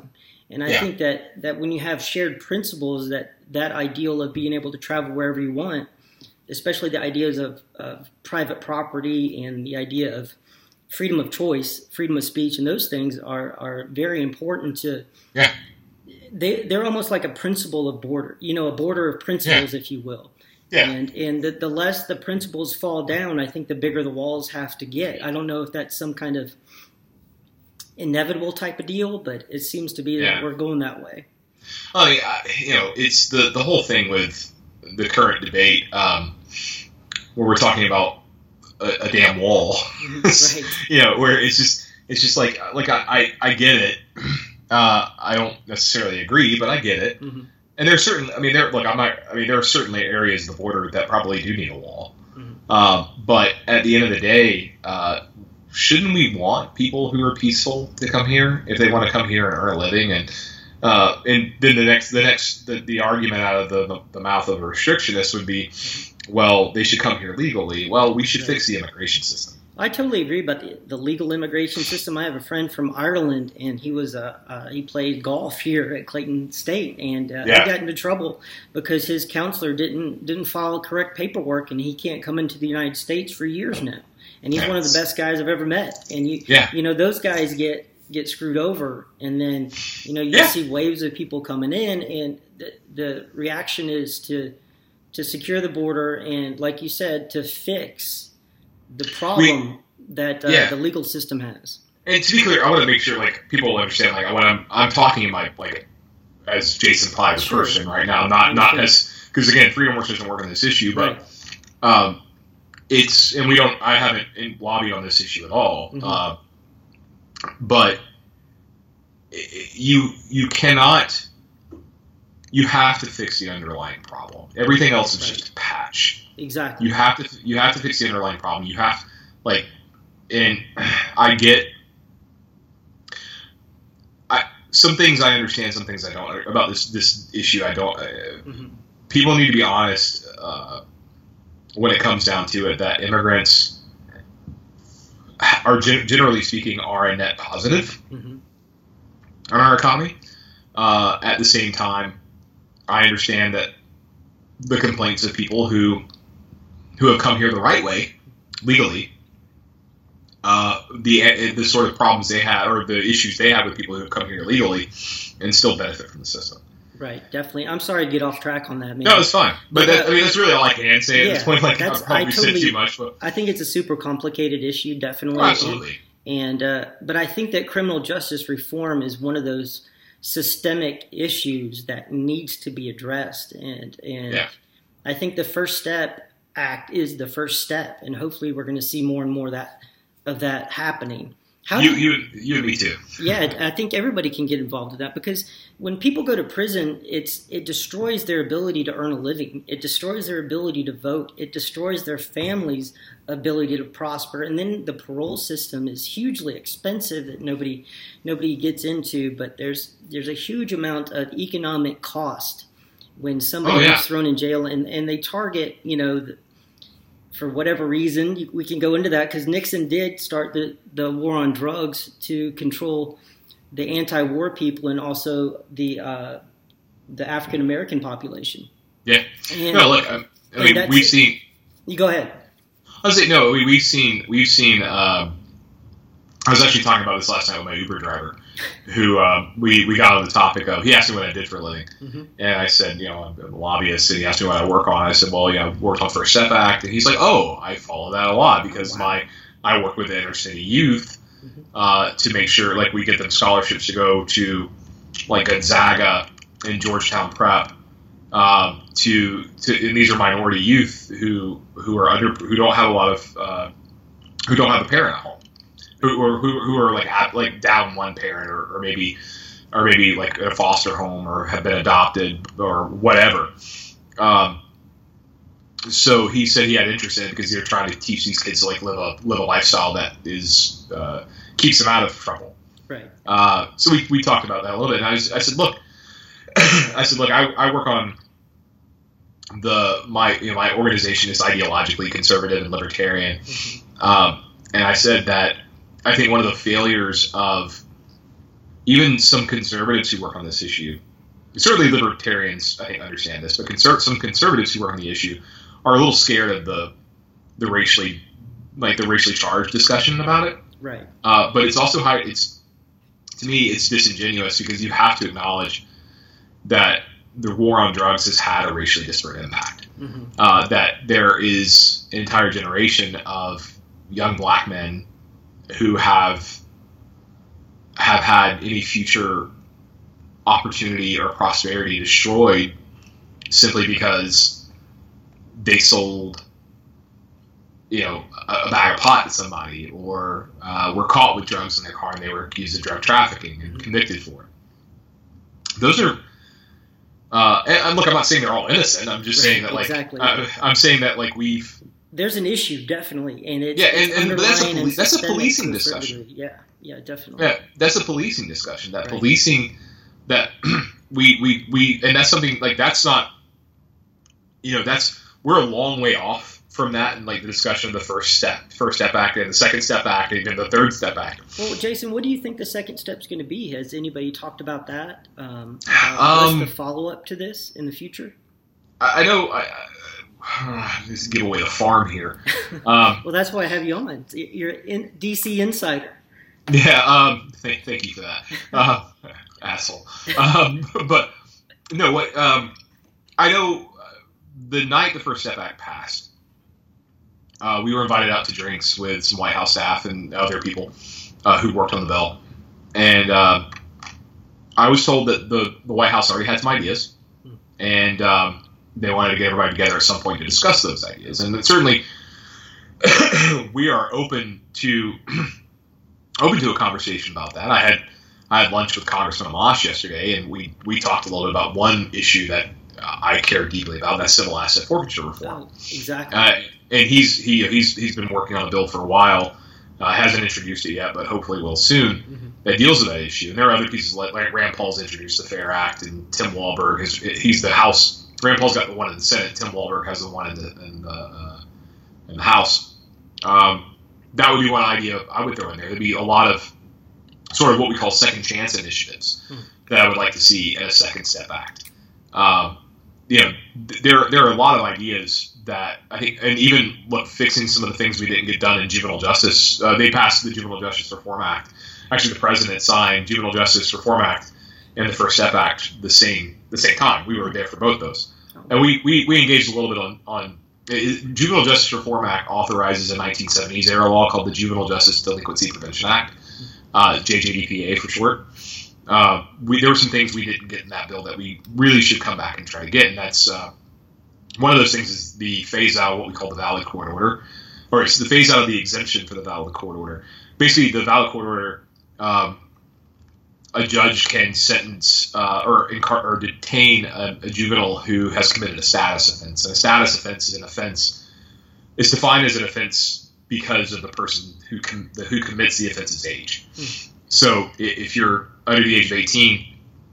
And I yeah. think that, that when you have shared principles, that that ideal of being able to travel wherever you want, especially the ideas of, of private property and the idea of freedom of choice, freedom of speech, and those things are, are very important to. Yeah. They they're almost like a principle of border, you know, a border of principles, yeah. if you will. Yeah. And and the, the less the principles fall down, I think the bigger the walls have to get. I don't know if that's some kind of inevitable type of deal, but it seems to be yeah. that we're going that way. I mean, I, you know, it's the the whole thing with the current debate um, where we're talking about a, a damn wall, right. you know, where it's just it's just like like I I, I get it. Uh, I don't necessarily agree, but I get it. Mm-hmm. And there's certain, I mean, there look, I'm not, I mean, there are certainly areas of the border that probably do need a wall. Mm-hmm. Um, but at the end of the day, uh, shouldn't we want people who are peaceful to come here if they want to come here and earn a living? And uh, and then the next, the next, the, the argument out of the, the, the mouth of a restrictionist would be, well, they should come here legally. Well, we should fix the immigration system. I totally agree about the, the legal immigration system. I have a friend from Ireland, and he was a uh, he played golf here at Clayton State, and uh, yeah. he got into trouble because his counselor didn't didn't file correct paperwork, and he can't come into the United States for years now. And he's That's, one of the best guys I've ever met. And you yeah. you know those guys get get screwed over, and then you know you yeah. see waves of people coming in, and the, the reaction is to to secure the border and, like you said, to fix the problem we, that uh, yeah. the legal system has. And to be clear, I want to make sure like people understand like when I'm I'm talking in my like as Jason Pye, the sure. person right now, not not as because again, Freedom Works doesn't work on this issue, but right. um, it's and we don't. I haven't lobbied on this issue at all, mm-hmm. uh, but you you cannot. You have to fix the underlying problem. Everything else is right. just a patch. Exactly. You have to you have to fix the underlying problem. You have like, and I get, I some things I understand, some things I don't about this this issue. I don't. Uh, mm-hmm. People need to be honest uh, when it comes down to it. That immigrants are gen- generally speaking are a net positive mm-hmm. on our economy. Uh, at the same time, I understand that the complaints of people who who have come here the right way, legally, uh, the the sort of problems they have or the issues they have with people who have come here illegally and still benefit from the system. Right, definitely. I'm sorry to get off track on that, man. No, it's fine. But, but that, uh, I mean, that's really all I can say yeah, at this point. Like, that's, I've probably I totally, said too much. But. I think it's a super complicated issue, definitely. Oh, absolutely. And, and uh, but I think that criminal justice reform is one of those systemic issues that needs to be addressed. And, and yeah. I think the First Step Act is the first step, and hopefully we're going to see more and more that of that happening. How you, do, you, you and me too. Yeah, I think everybody can get involved in that because when people go to prison, it's it destroys their ability to earn a living. It destroys their ability to vote. It destroys their family's ability to prosper. And then the parole system is hugely expensive that nobody nobody gets into. But there's there's a huge amount of economic cost when somebody oh, yeah. is thrown in jail, and, and they target, you know, the, for whatever reason, we can go into that because Nixon did start the, the war on drugs to control the anti-war people and also the uh, the African American population. Yeah. And, no, look, I, I mean, we've seen. You go ahead. I was saying no. We, we've seen. We've seen. Um, I was actually talking about this last night with my Uber driver, who uh, we we got on the topic of. He asked me what I did for a living, mm-hmm. and I said, you know, I'm a lobbyist. And he asked me what I work on. I said, well, yeah, I worked on First Step Act, and he's like, oh, I follow that a lot because wow. my I work with the inner city youth mm-hmm. uh, to make sure like we get them scholarships to go to like Gonzaga and Georgetown Prep. Um, to to and these are minority youth who who are under who don't have a lot of uh, who don't have a parent at home. Who or who, who are like at, like down one parent or, or maybe or maybe like in a foster home or have been adopted or whatever. Um, so he said he had interest in it because they're trying to teach these kids to like live a live a lifestyle that is uh, keeps them out of trouble. Right. Uh, so we, we talked about that a little bit, and I, was, I said, look, I said, look, I, I work on the my you know my organization is ideologically conservative and libertarian, mm-hmm. um, and I said that. I think one of the failures of even some conservatives who work on this issue, certainly libertarians, I think, understand this, but conser- some conservatives who work on the issue are a little scared of the the racially, like the racially charged discussion about it. Right. Uh, but it's also high. It's to me, it's disingenuous because you have to acknowledge that the war on drugs has had a racially disparate impact. Mm-hmm. Uh, that there is an entire generation of young black men who have have had any future opportunity or prosperity destroyed simply because they sold, you know, a, a bag of pot to somebody, or uh, were caught with drugs in their car and they were accused of drug trafficking and convicted for it. Those are, uh, and, and look, I'm not saying they're all innocent. I'm just right, saying that, like, exactly. uh, I'm saying that, like, we've. There's an issue, definitely, and it's yeah, and, it's and that's a underlying poli- and that's a systemic policing conservatively. discussion. Yeah, yeah, definitely. Yeah, that's a policing discussion. That Right. policing, that we we we, and that's something like that's not, you know, that's we're a long way off from that, and like the discussion of the first step, first step act, and the second step act, and even the third step act. Well, Jason, what do you think the second step's going to be? Has anybody talked about that? Um, about Um, what's the follow up to this in the future? I, I know. I, I, just give away the farm here. Um, Well, that's why I have you on. You're in D C insider. yeah. Um, thank, thank you for that, uh, asshole. Um, but no, what um, I know. Uh, the night the First Step Act passed, uh, we were invited out to drinks with some White House staff and other people uh, who worked on the bill, and uh, I was told that the the White House already had some ideas, and um, they wanted to get everybody together at some point to discuss those ideas. And certainly, we are open to open to a conversation about that. I had I had lunch with Congressman Amash yesterday, and we, we talked a little bit about one issue that uh, I care deeply about, that's civil asset forfeiture reform. Oh, exactly. Uh, and he's he he's he's been working on a bill for a while. Uh, hasn't introduced it yet, but hopefully will soon. Mm-hmm. That deals with that issue. And there are other pieces like, like Rand Paul's introduced the FAIR Act, and Tim Walberg is he's the House. Rand Paul's got the one in the Senate. Tim Walberg has the one in the in the, uh, in the House. Um, that would be one idea I would throw in there. There'd be a lot of sort of what we call second chance initiatives hmm. that I would like to see in a Second Step Act. Um, you know, th- there there are a lot of ideas that I think, and even look, fixing some of the things we didn't get done in juvenile justice. Uh, they passed the Juvenile Justice Reform Act. Actually, the president signed Juvenile Justice Reform Act and the First Step Act the same the same time. We were there for both those, and we we, we engaged a little bit on on. It, Juvenile Justice Reform Act authorizes a nineteen seventies era law called the Juvenile Justice Delinquency Prevention Act, uh, J J D P A for short. Uh, we, there were some things we didn't get in that bill that we really should come back and try to get, and that's uh, one of those things is the phase out of what we call the valid court order, or it's the phase out of the exemption for the valid court order. Basically, the valid court order, um, a judge can sentence uh, or, incar- or detain a, a juvenile who has committed a status offense. And a status offense is an offense, is defined as an offense because of the person who com- the, who commits the offense's age. Mm. So if you're under the age of eighteen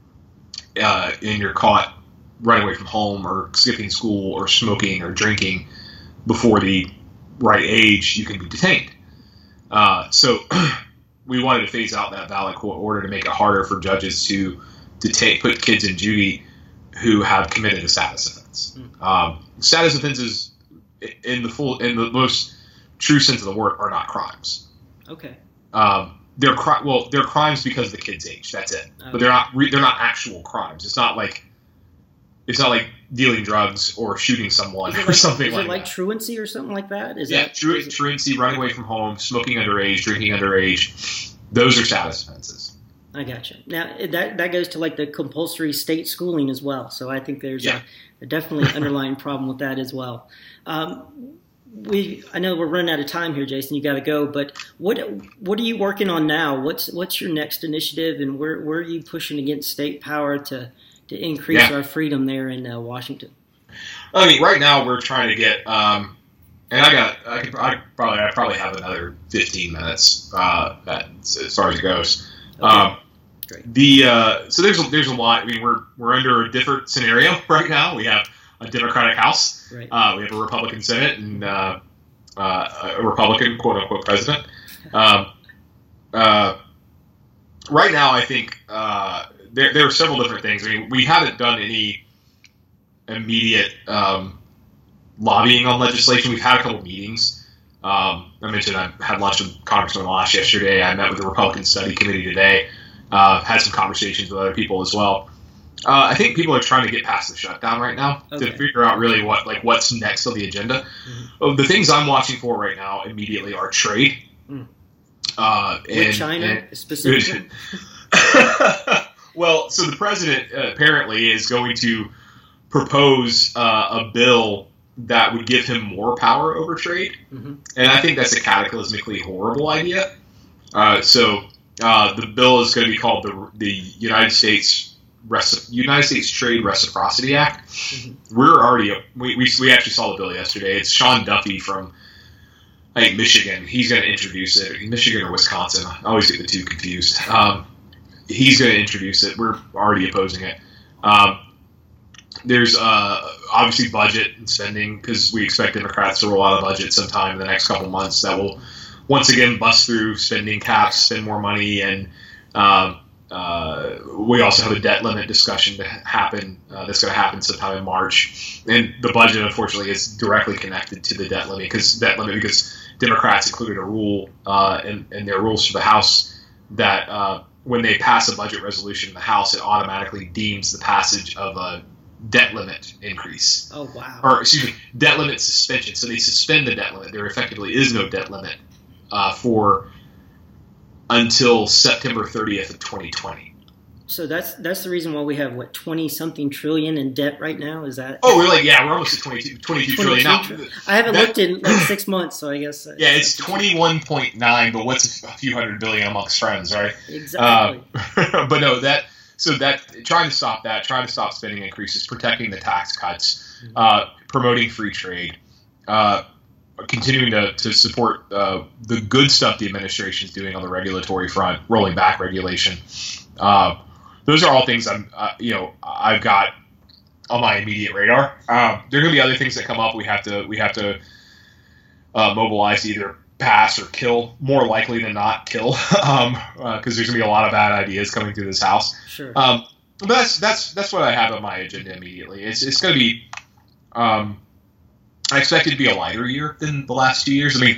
uh, and you're caught running away from home or skipping school or smoking or drinking before the right age, you can be detained. Uh, so we wanted to phase out that valid court order to make it harder for judges to detain, put kids in juvie who have committed a status offense. Mm. Um, status offenses, in the full, in the most true sense of the word, are not crimes. Okay. Um, they're cri- well, they're crimes because of the kid's age. That's it. Okay. But they're not. Re- they're not actual crimes. It's not like. It's not like dealing drugs or shooting someone or like, something is like it like that. truancy or something like that? Is yeah, that tru- is it- truancy, running away from home, smoking underage, drinking underage. Those are status offenses. I gotcha. Now that that goes to like the compulsory state schooling as well. So I think there's yeah. a, a definitely underlying problem with that as well. Um, we I know we're running out of time here, Jason. You got to go. But what what are you working on now? What's what's your next initiative, and where where are you pushing against state power to to increase yeah. our freedom there in uh, Washington? I mean, right now we're trying to get. Um, And I got, I could, I probably, I probably have another fifteen minutes uh, as far as it goes. Okay. Um, Great. The uh, so there's a, there's a lot. I mean, we're we're under a different scenario right now. We have a Democratic House. Right. Uh, we have a Republican Senate and uh, uh, a Republican quote unquote president. Um, uh, right now, I think uh, there there are several different things. I mean, we haven't done any immediate um, lobbying on legislation. We've had a couple meetings. Um, I mentioned I had lunch with Congressman Lash yesterday. I met with the Republican Study Committee today. Uh, had some conversations with other people as well. Uh, I think people are trying to get past the shutdown right now okay. to figure out really what like what's next on the agenda. Mm-hmm. The things I'm watching for right now immediately are trade. Mm. Uh, with and, China and, specifically? Well, so the president uh, apparently is going to propose uh, a bill that would give him more power over trade. Mm-hmm. And I think that's a cataclysmically horrible idea. Uh, so uh, the bill is going to be called the the United States Reci- United States Trade Reciprocity Act. Mm-hmm. We're already we, we we actually saw the bill yesterday. It's Sean Duffy from I think Michigan. He's going to introduce it. Michigan or Wisconsin. I always get the two confused. Um, he's going to introduce it. We're already opposing it. Um, there's uh, obviously budget and spending because we expect Democrats to roll out a budget sometime in the next couple months that will once again bust through spending caps, spend more money, and um, uh, we also have a debt limit discussion to happen. Uh, that's going to happen sometime in March, and the budget unfortunately is directly connected to the debt limit because debt limit because Democrats included a rule uh, in, in their rules for the House that uh, when they pass a budget resolution in the House, it automatically deems the passage of a debt limit increase. Oh, wow. Or, excuse me, debt limit suspension. So they suspend the debt limit. There effectively is no debt limit uh, for until September thirtieth of twenty twenty. So that's that's the reason why we have, what, twenty-something trillion in debt right now? Is that? Oh, we're like, yeah, we're almost at twenty-two, twenty-two trillion now. Tri- I haven't that, looked in like six months, so I guess. Yeah, it's twenty-one point nine, but what's a few hundred billion amongst friends, right? Exactly. Uh, but no, that, so that, trying to stop that, trying to stop spending increases, protecting the tax cuts, mm-hmm. uh, promoting free trade, uh, continuing to, to support uh, the good stuff the administration is doing on the regulatory front, rolling back regulation. Uh, those are all things I'm, uh, you know, I've got on my immediate radar. Um, there are going to be other things that come up. We have to, we have to uh, mobilize to either pass or kill. More likely than not, kill, because um, uh, there's going to be a lot of bad ideas coming through this House. Sure. Um, but that's that's that's what I have on my agenda immediately. It's it's going to be. Um, I expect it to be a lighter year than the last two years. I mean,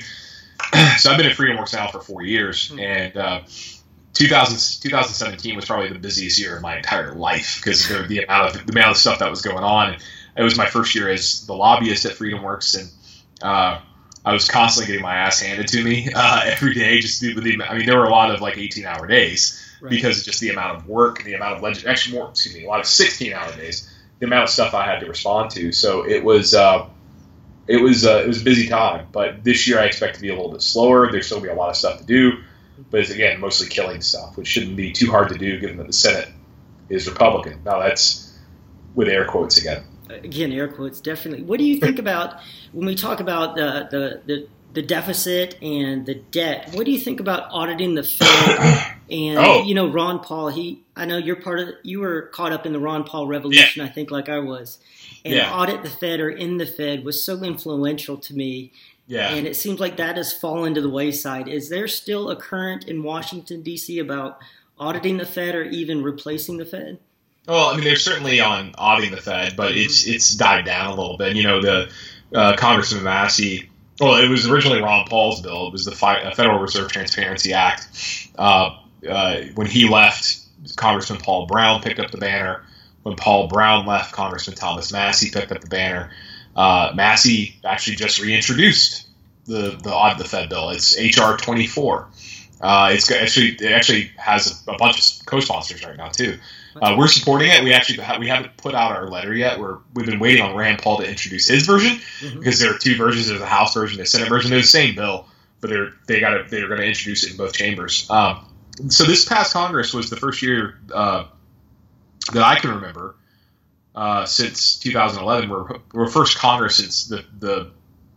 so I've been at FreedomWorks now for four years, mm-hmm. and uh, two thousand, twenty seventeen was probably the busiest year of my entire life because the, the amount of the amount of stuff that was going on. And it was my first year as the lobbyist at FreedomWorks, and uh, I was constantly getting my ass handed to me uh, every day. Just due to the, I mean, there were a lot of like eighteen-hour days right. because of just the amount of work, the amount of legis- actually more, excuse me, a lot of sixteen-hour days. The amount of stuff I had to respond to. So it was. Uh, It was uh, it was a busy time, but this year I expect to be a little bit slower. There's still be a lot of stuff to do, but it's, again, mostly killing stuff, which shouldn't be too hard to do given that the Senate is Republican. Now, that's with air quotes again. Again, air quotes, definitely. What do you think about when we talk about the, the, the, the deficit and the debt? What do you think about auditing the Fed? And, oh. you know, Ron Paul, he I know you're part of, you were caught up in the Ron Paul revolution, yeah. I think, like I was. And yeah. audit the Fed or in the Fed was so influential to me. Yeah. And it seems like that has fallen to the wayside. Is there still a current in Washington, D C about auditing the Fed or even replacing the Fed? Well, I mean, they're certainly on auditing the Fed, but mm-hmm. it's it's died down a little bit. You know, the uh, Congressman Massey, well, it was originally Ron Paul's bill. It was the Fi- Federal Reserve Transparency Act. Uh, uh, when he left, Congressman Paul Brown picked up the banner. When Paul Brown left, Congressman Thomas Massey picked up the banner. Uh, Massey actually just reintroduced the the audit the Fed bill. It's H R twenty-four. Uh, it's actually it actually has a, a bunch of co-sponsors right now too. Uh, we're supporting it. We actually ha- we haven't put out our letter yet. We're we've been waiting on Rand Paul to introduce his version mm-hmm. because there are two versions. There's the House version, the Senate version. They're the same bill, but they're they got they're going to introduce it in both chambers. Um, so this past Congress was the first year. Uh, that I can remember uh, since two thousand eleven, we're, we're first Congress since the, the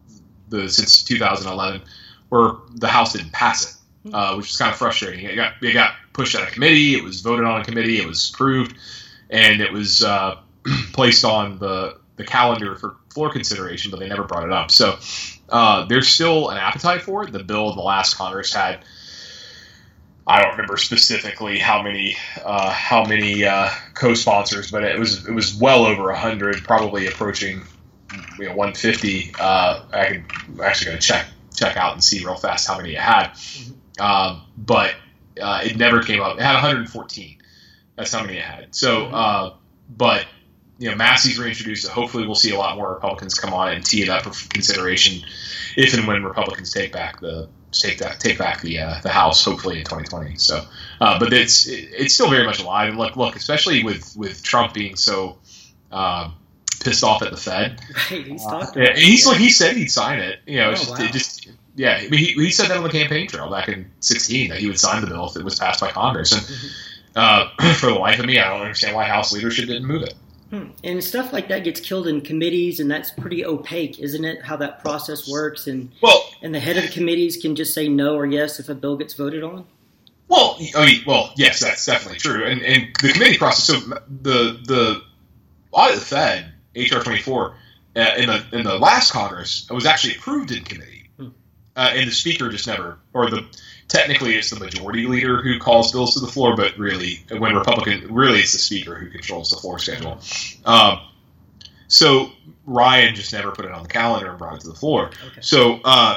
the since two thousand eleven, where the House didn't pass it, uh, which is kind of frustrating. It got it got pushed out of committee, it was voted on in committee, it was approved, and it was uh, placed on the the calendar for floor consideration, but they never brought it up. So uh, there's still an appetite for it. The bill in the last Congress had I don't remember specifically how many uh, how many uh, co-sponsors, but it was it was well over a hundred, probably approaching you know one fifty. Uh, I can I'm actually going to check check out and see real fast how many it had, mm-hmm. um, but uh, it never came up. It had one hundred fourteen. That's how many it had. So, uh, but you know, Massey's reintroduced it. Hopefully, we'll see a lot more Republicans come on it and tee it up for consideration if and when Republicans take back the take that take back the uh, the House. Hopefully in twenty twenty. So, uh, but it's it, it's still very much alive. And look, look, especially with with Trump being so uh, pissed off at the Fed. Right, he's uh, talked. About he's like he said he'd sign it. You know, oh, it's just, wow. it just yeah. I mean, he he said that on the campaign trail back in sixteen that he would sign the bill if it was passed by Congress. And Mm-hmm. uh, for the life of me, I don't understand why House leadership didn't move it. Hmm. And stuff like that gets killed in committees, and that's pretty opaque, isn't it? How that process works, and Well, and the head of the committees can just say no or yes if a bill gets voted on. well, I mean, well, yes, that's definitely true. And and the committee process. So the the audit of the Fed, H R twenty-four, uh, in the in the last Congress, it was actually approved in committee, Hmm. uh, and the speaker just never, or the technically it's the majority leader who calls bills to the floor, but really, when Republican, really it's the speaker who controls the floor schedule. Um, so Ryan just never put it on the calendar and brought it to the floor. Okay. So, uh,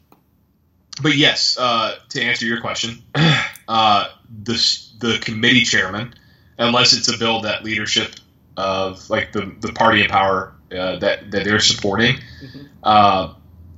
but yes, uh, to answer your question, uh, the the committee chairman, unless it's a bill that leadership of like the, the party in power uh, that that they're supporting, Mm-hmm. uh,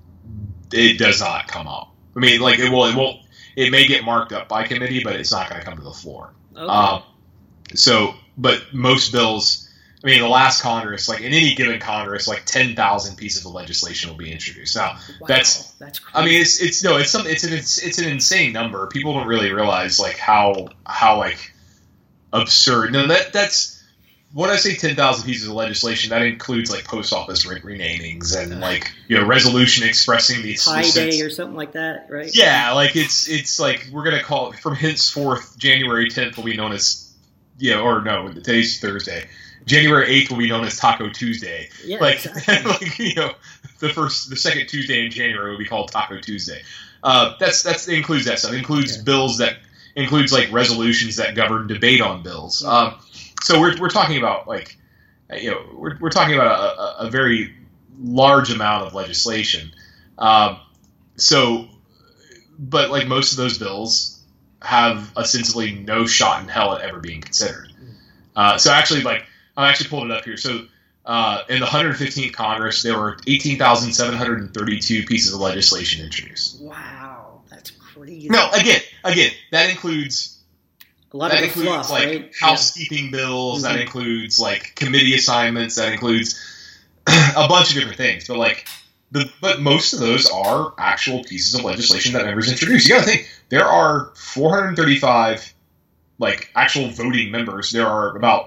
it does not come up. I mean, like it will, it won't. It may get marked up by committee, but it's not going to come to the floor. Okay. Um, so, but most bills, I mean, the last Congress, like in any given Congress, like ten thousand pieces of legislation will be introduced. Now, wow, that's, that's crazy. I mean, it's it's no, it's some, it's an it's, it's an insane number. People don't really realize like how how like absurd. No, that that's when I say ten thousand pieces of legislation, that includes like post office re- renamings and like you know resolution expressing the Pi the Day sense- or something like that, right? Yeah, like it's it's like we're gonna call it from henceforth January tenth will be known as yeah or no today's Thursday. January eighth will be known as Taco Tuesday. Yeah, like, exactly. like you know the first the second Tuesday in January will be called Taco Tuesday. Uh, that's that's it includes that stuff. It includes Yeah. bills that includes like resolutions that govern debate on bills. Um, so we're we're talking about like you know we're we're talking about a, a, a very large amount of legislation. Um, so, but like most of those bills have ostensibly no shot in hell at ever being considered. Uh, so actually, like I actually pulled it up here. So uh, in the one hundred fifteenth Congress, there were eighteen thousand seven hundred thirty-two pieces of legislation introduced. Wow, that's crazy. No, again, again, that includes a lot that of the includes fluff, like right? housekeeping bills. Mhm. That includes like committee assignments. That includes a bunch of different things. But like the but most of those are actual pieces of legislation that members introduce. You got to think there are four hundred thirty-five like actual voting members. There are about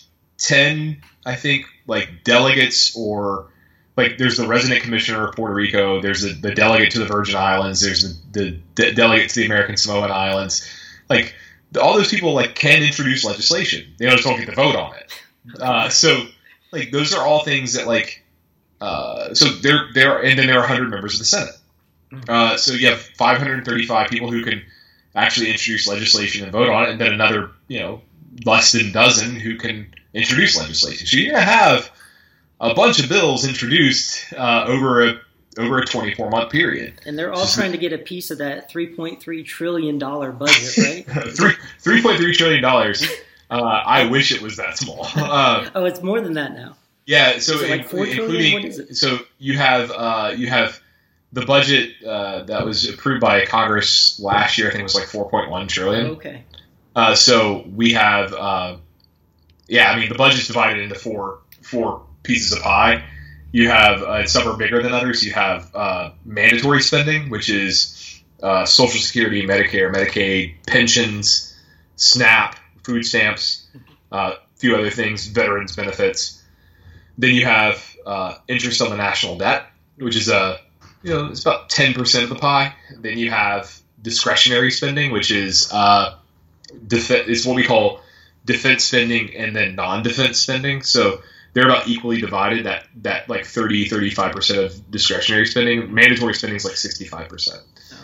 ten, I think, like delegates or like there's the resident commissioner of Puerto Rico. There's the, the delegate to the Virgin Islands. There's the, the de- delegate to the American Samoan Islands. Like all those people like can introduce legislation. They just don't get to vote on it. Uh, so like those are all things that like uh, so there there and then there are one hundred members of the Senate. Uh, so you have five hundred thirty-five people who can actually introduce legislation and vote on it, and then another you know less than a dozen who can introduce legislation. So you're gonna have a bunch of bills introduced uh, over a over a twenty-four month period. And they're all trying to get a piece of that three point three trillion dollars budget, right? Three three point three trillion dollars. Uh, I wish it was that small. Uh, Oh, it's more than that now. yeah, so Is it like in- four trillion? including What is it? so you have uh, you have the budget uh, that was approved by Congress last year. I think it was like four point one trillion. Okay. Uh, so we have uh, yeah, I mean the budget's divided into four four pieces of pie. You have uh, some are bigger than others. You have uh, mandatory spending, which is uh, Social Security, Medicare, Medicaid, pensions, SNAP, food stamps, a uh, few other things, veterans benefits. Then you have uh, interest on the national debt, which is a you know it's about ten percent of the pie. Then you have discretionary spending, which is uh, def- it's what we call defense spending and then non-defense spending. So they're about equally divided, that, that like thirty, thirty-five percent of discretionary spending. Mandatory spending is like sixty-five percent. Oh.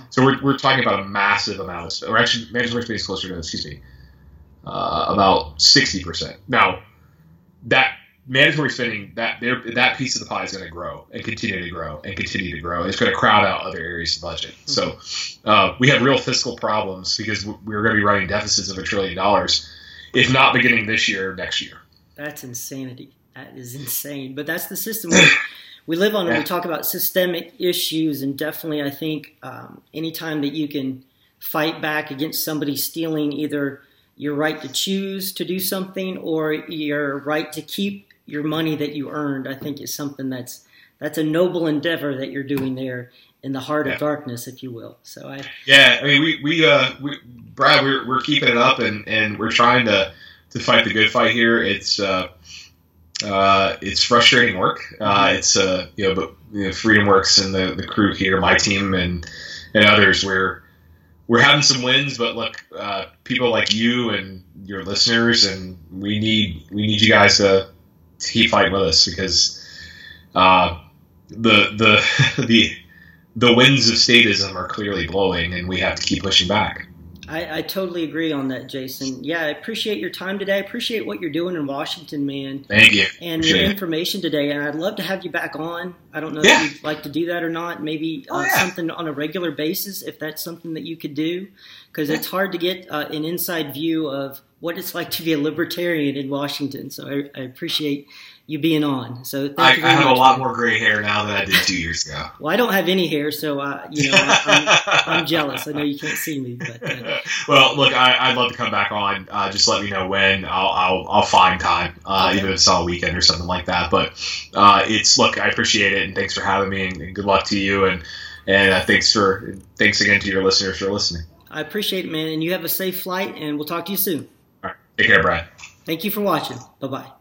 So we're, we're talking about a massive amount of, or actually mandatory spending is closer to, excuse me, uh, about sixty percent. Now, that mandatory spending, that that piece of the pie is going to grow and continue to grow and continue to grow. It's going to crowd out other areas of the budget. So uh, we have real fiscal problems because we're going to be running deficits of a trillion dollars, if not beginning this year, next year. That's insanity. That is insane. But that's the system we, we live on, and Yeah. we talk about systemic issues. And definitely, I think um, anytime that you can fight back against somebody stealing either your right to choose to do something or your right to keep your money that you earned, I think is something that's that's a noble endeavor that you're doing there in the heart Yeah. of darkness, if you will. So I Yeah, I mean, we we uh, we, Brad, we're we're keeping it up, and, and we're trying to, to fight the good fight here. It's uh, uh, it's frustrating work. Uh, it's uh, you know, but you know, FreedomWorks and the, the crew here, my team and and others, we're we're having some wins. But look, uh, people like you and your listeners, and we need we need you guys to, to keep fighting with us because uh, the the the the winds of statism are clearly blowing, and we have to keep pushing back. I, I totally agree on that, Jason. Yeah, I appreciate your time today. I appreciate what you're doing in Washington, man, Thank you. and Appreciate your it. information today. And I'd love to have you back on. I don't know Yeah. if you'd like to do that or not. Maybe uh, Oh, yeah. something on a regular basis, if that's something that you could do, because Yeah. it's hard to get uh, an inside view of what it's like to be a libertarian in Washington. So I, I appreciate you being on. So thank I, you I very have much. a lot more gray hair now than I did two years ago. Well, I don't have any hair, so uh, you know I, I'm, I'm jealous. I know you can't see me, but uh, Well, look, I, I'd love to come back on. Uh, just let me know when. I'll I'll, I'll find time, uh, Okay. even if it's on a weekend or something like that. But uh, it's look, I appreciate it, and thanks for having me, and, and good luck to you, and and uh, thanks for thanks again to your listeners for listening. I appreciate it, man. And you have a safe flight, and we'll talk to you soon. All right, take care, Brad. Thank you for watching. Bye-bye.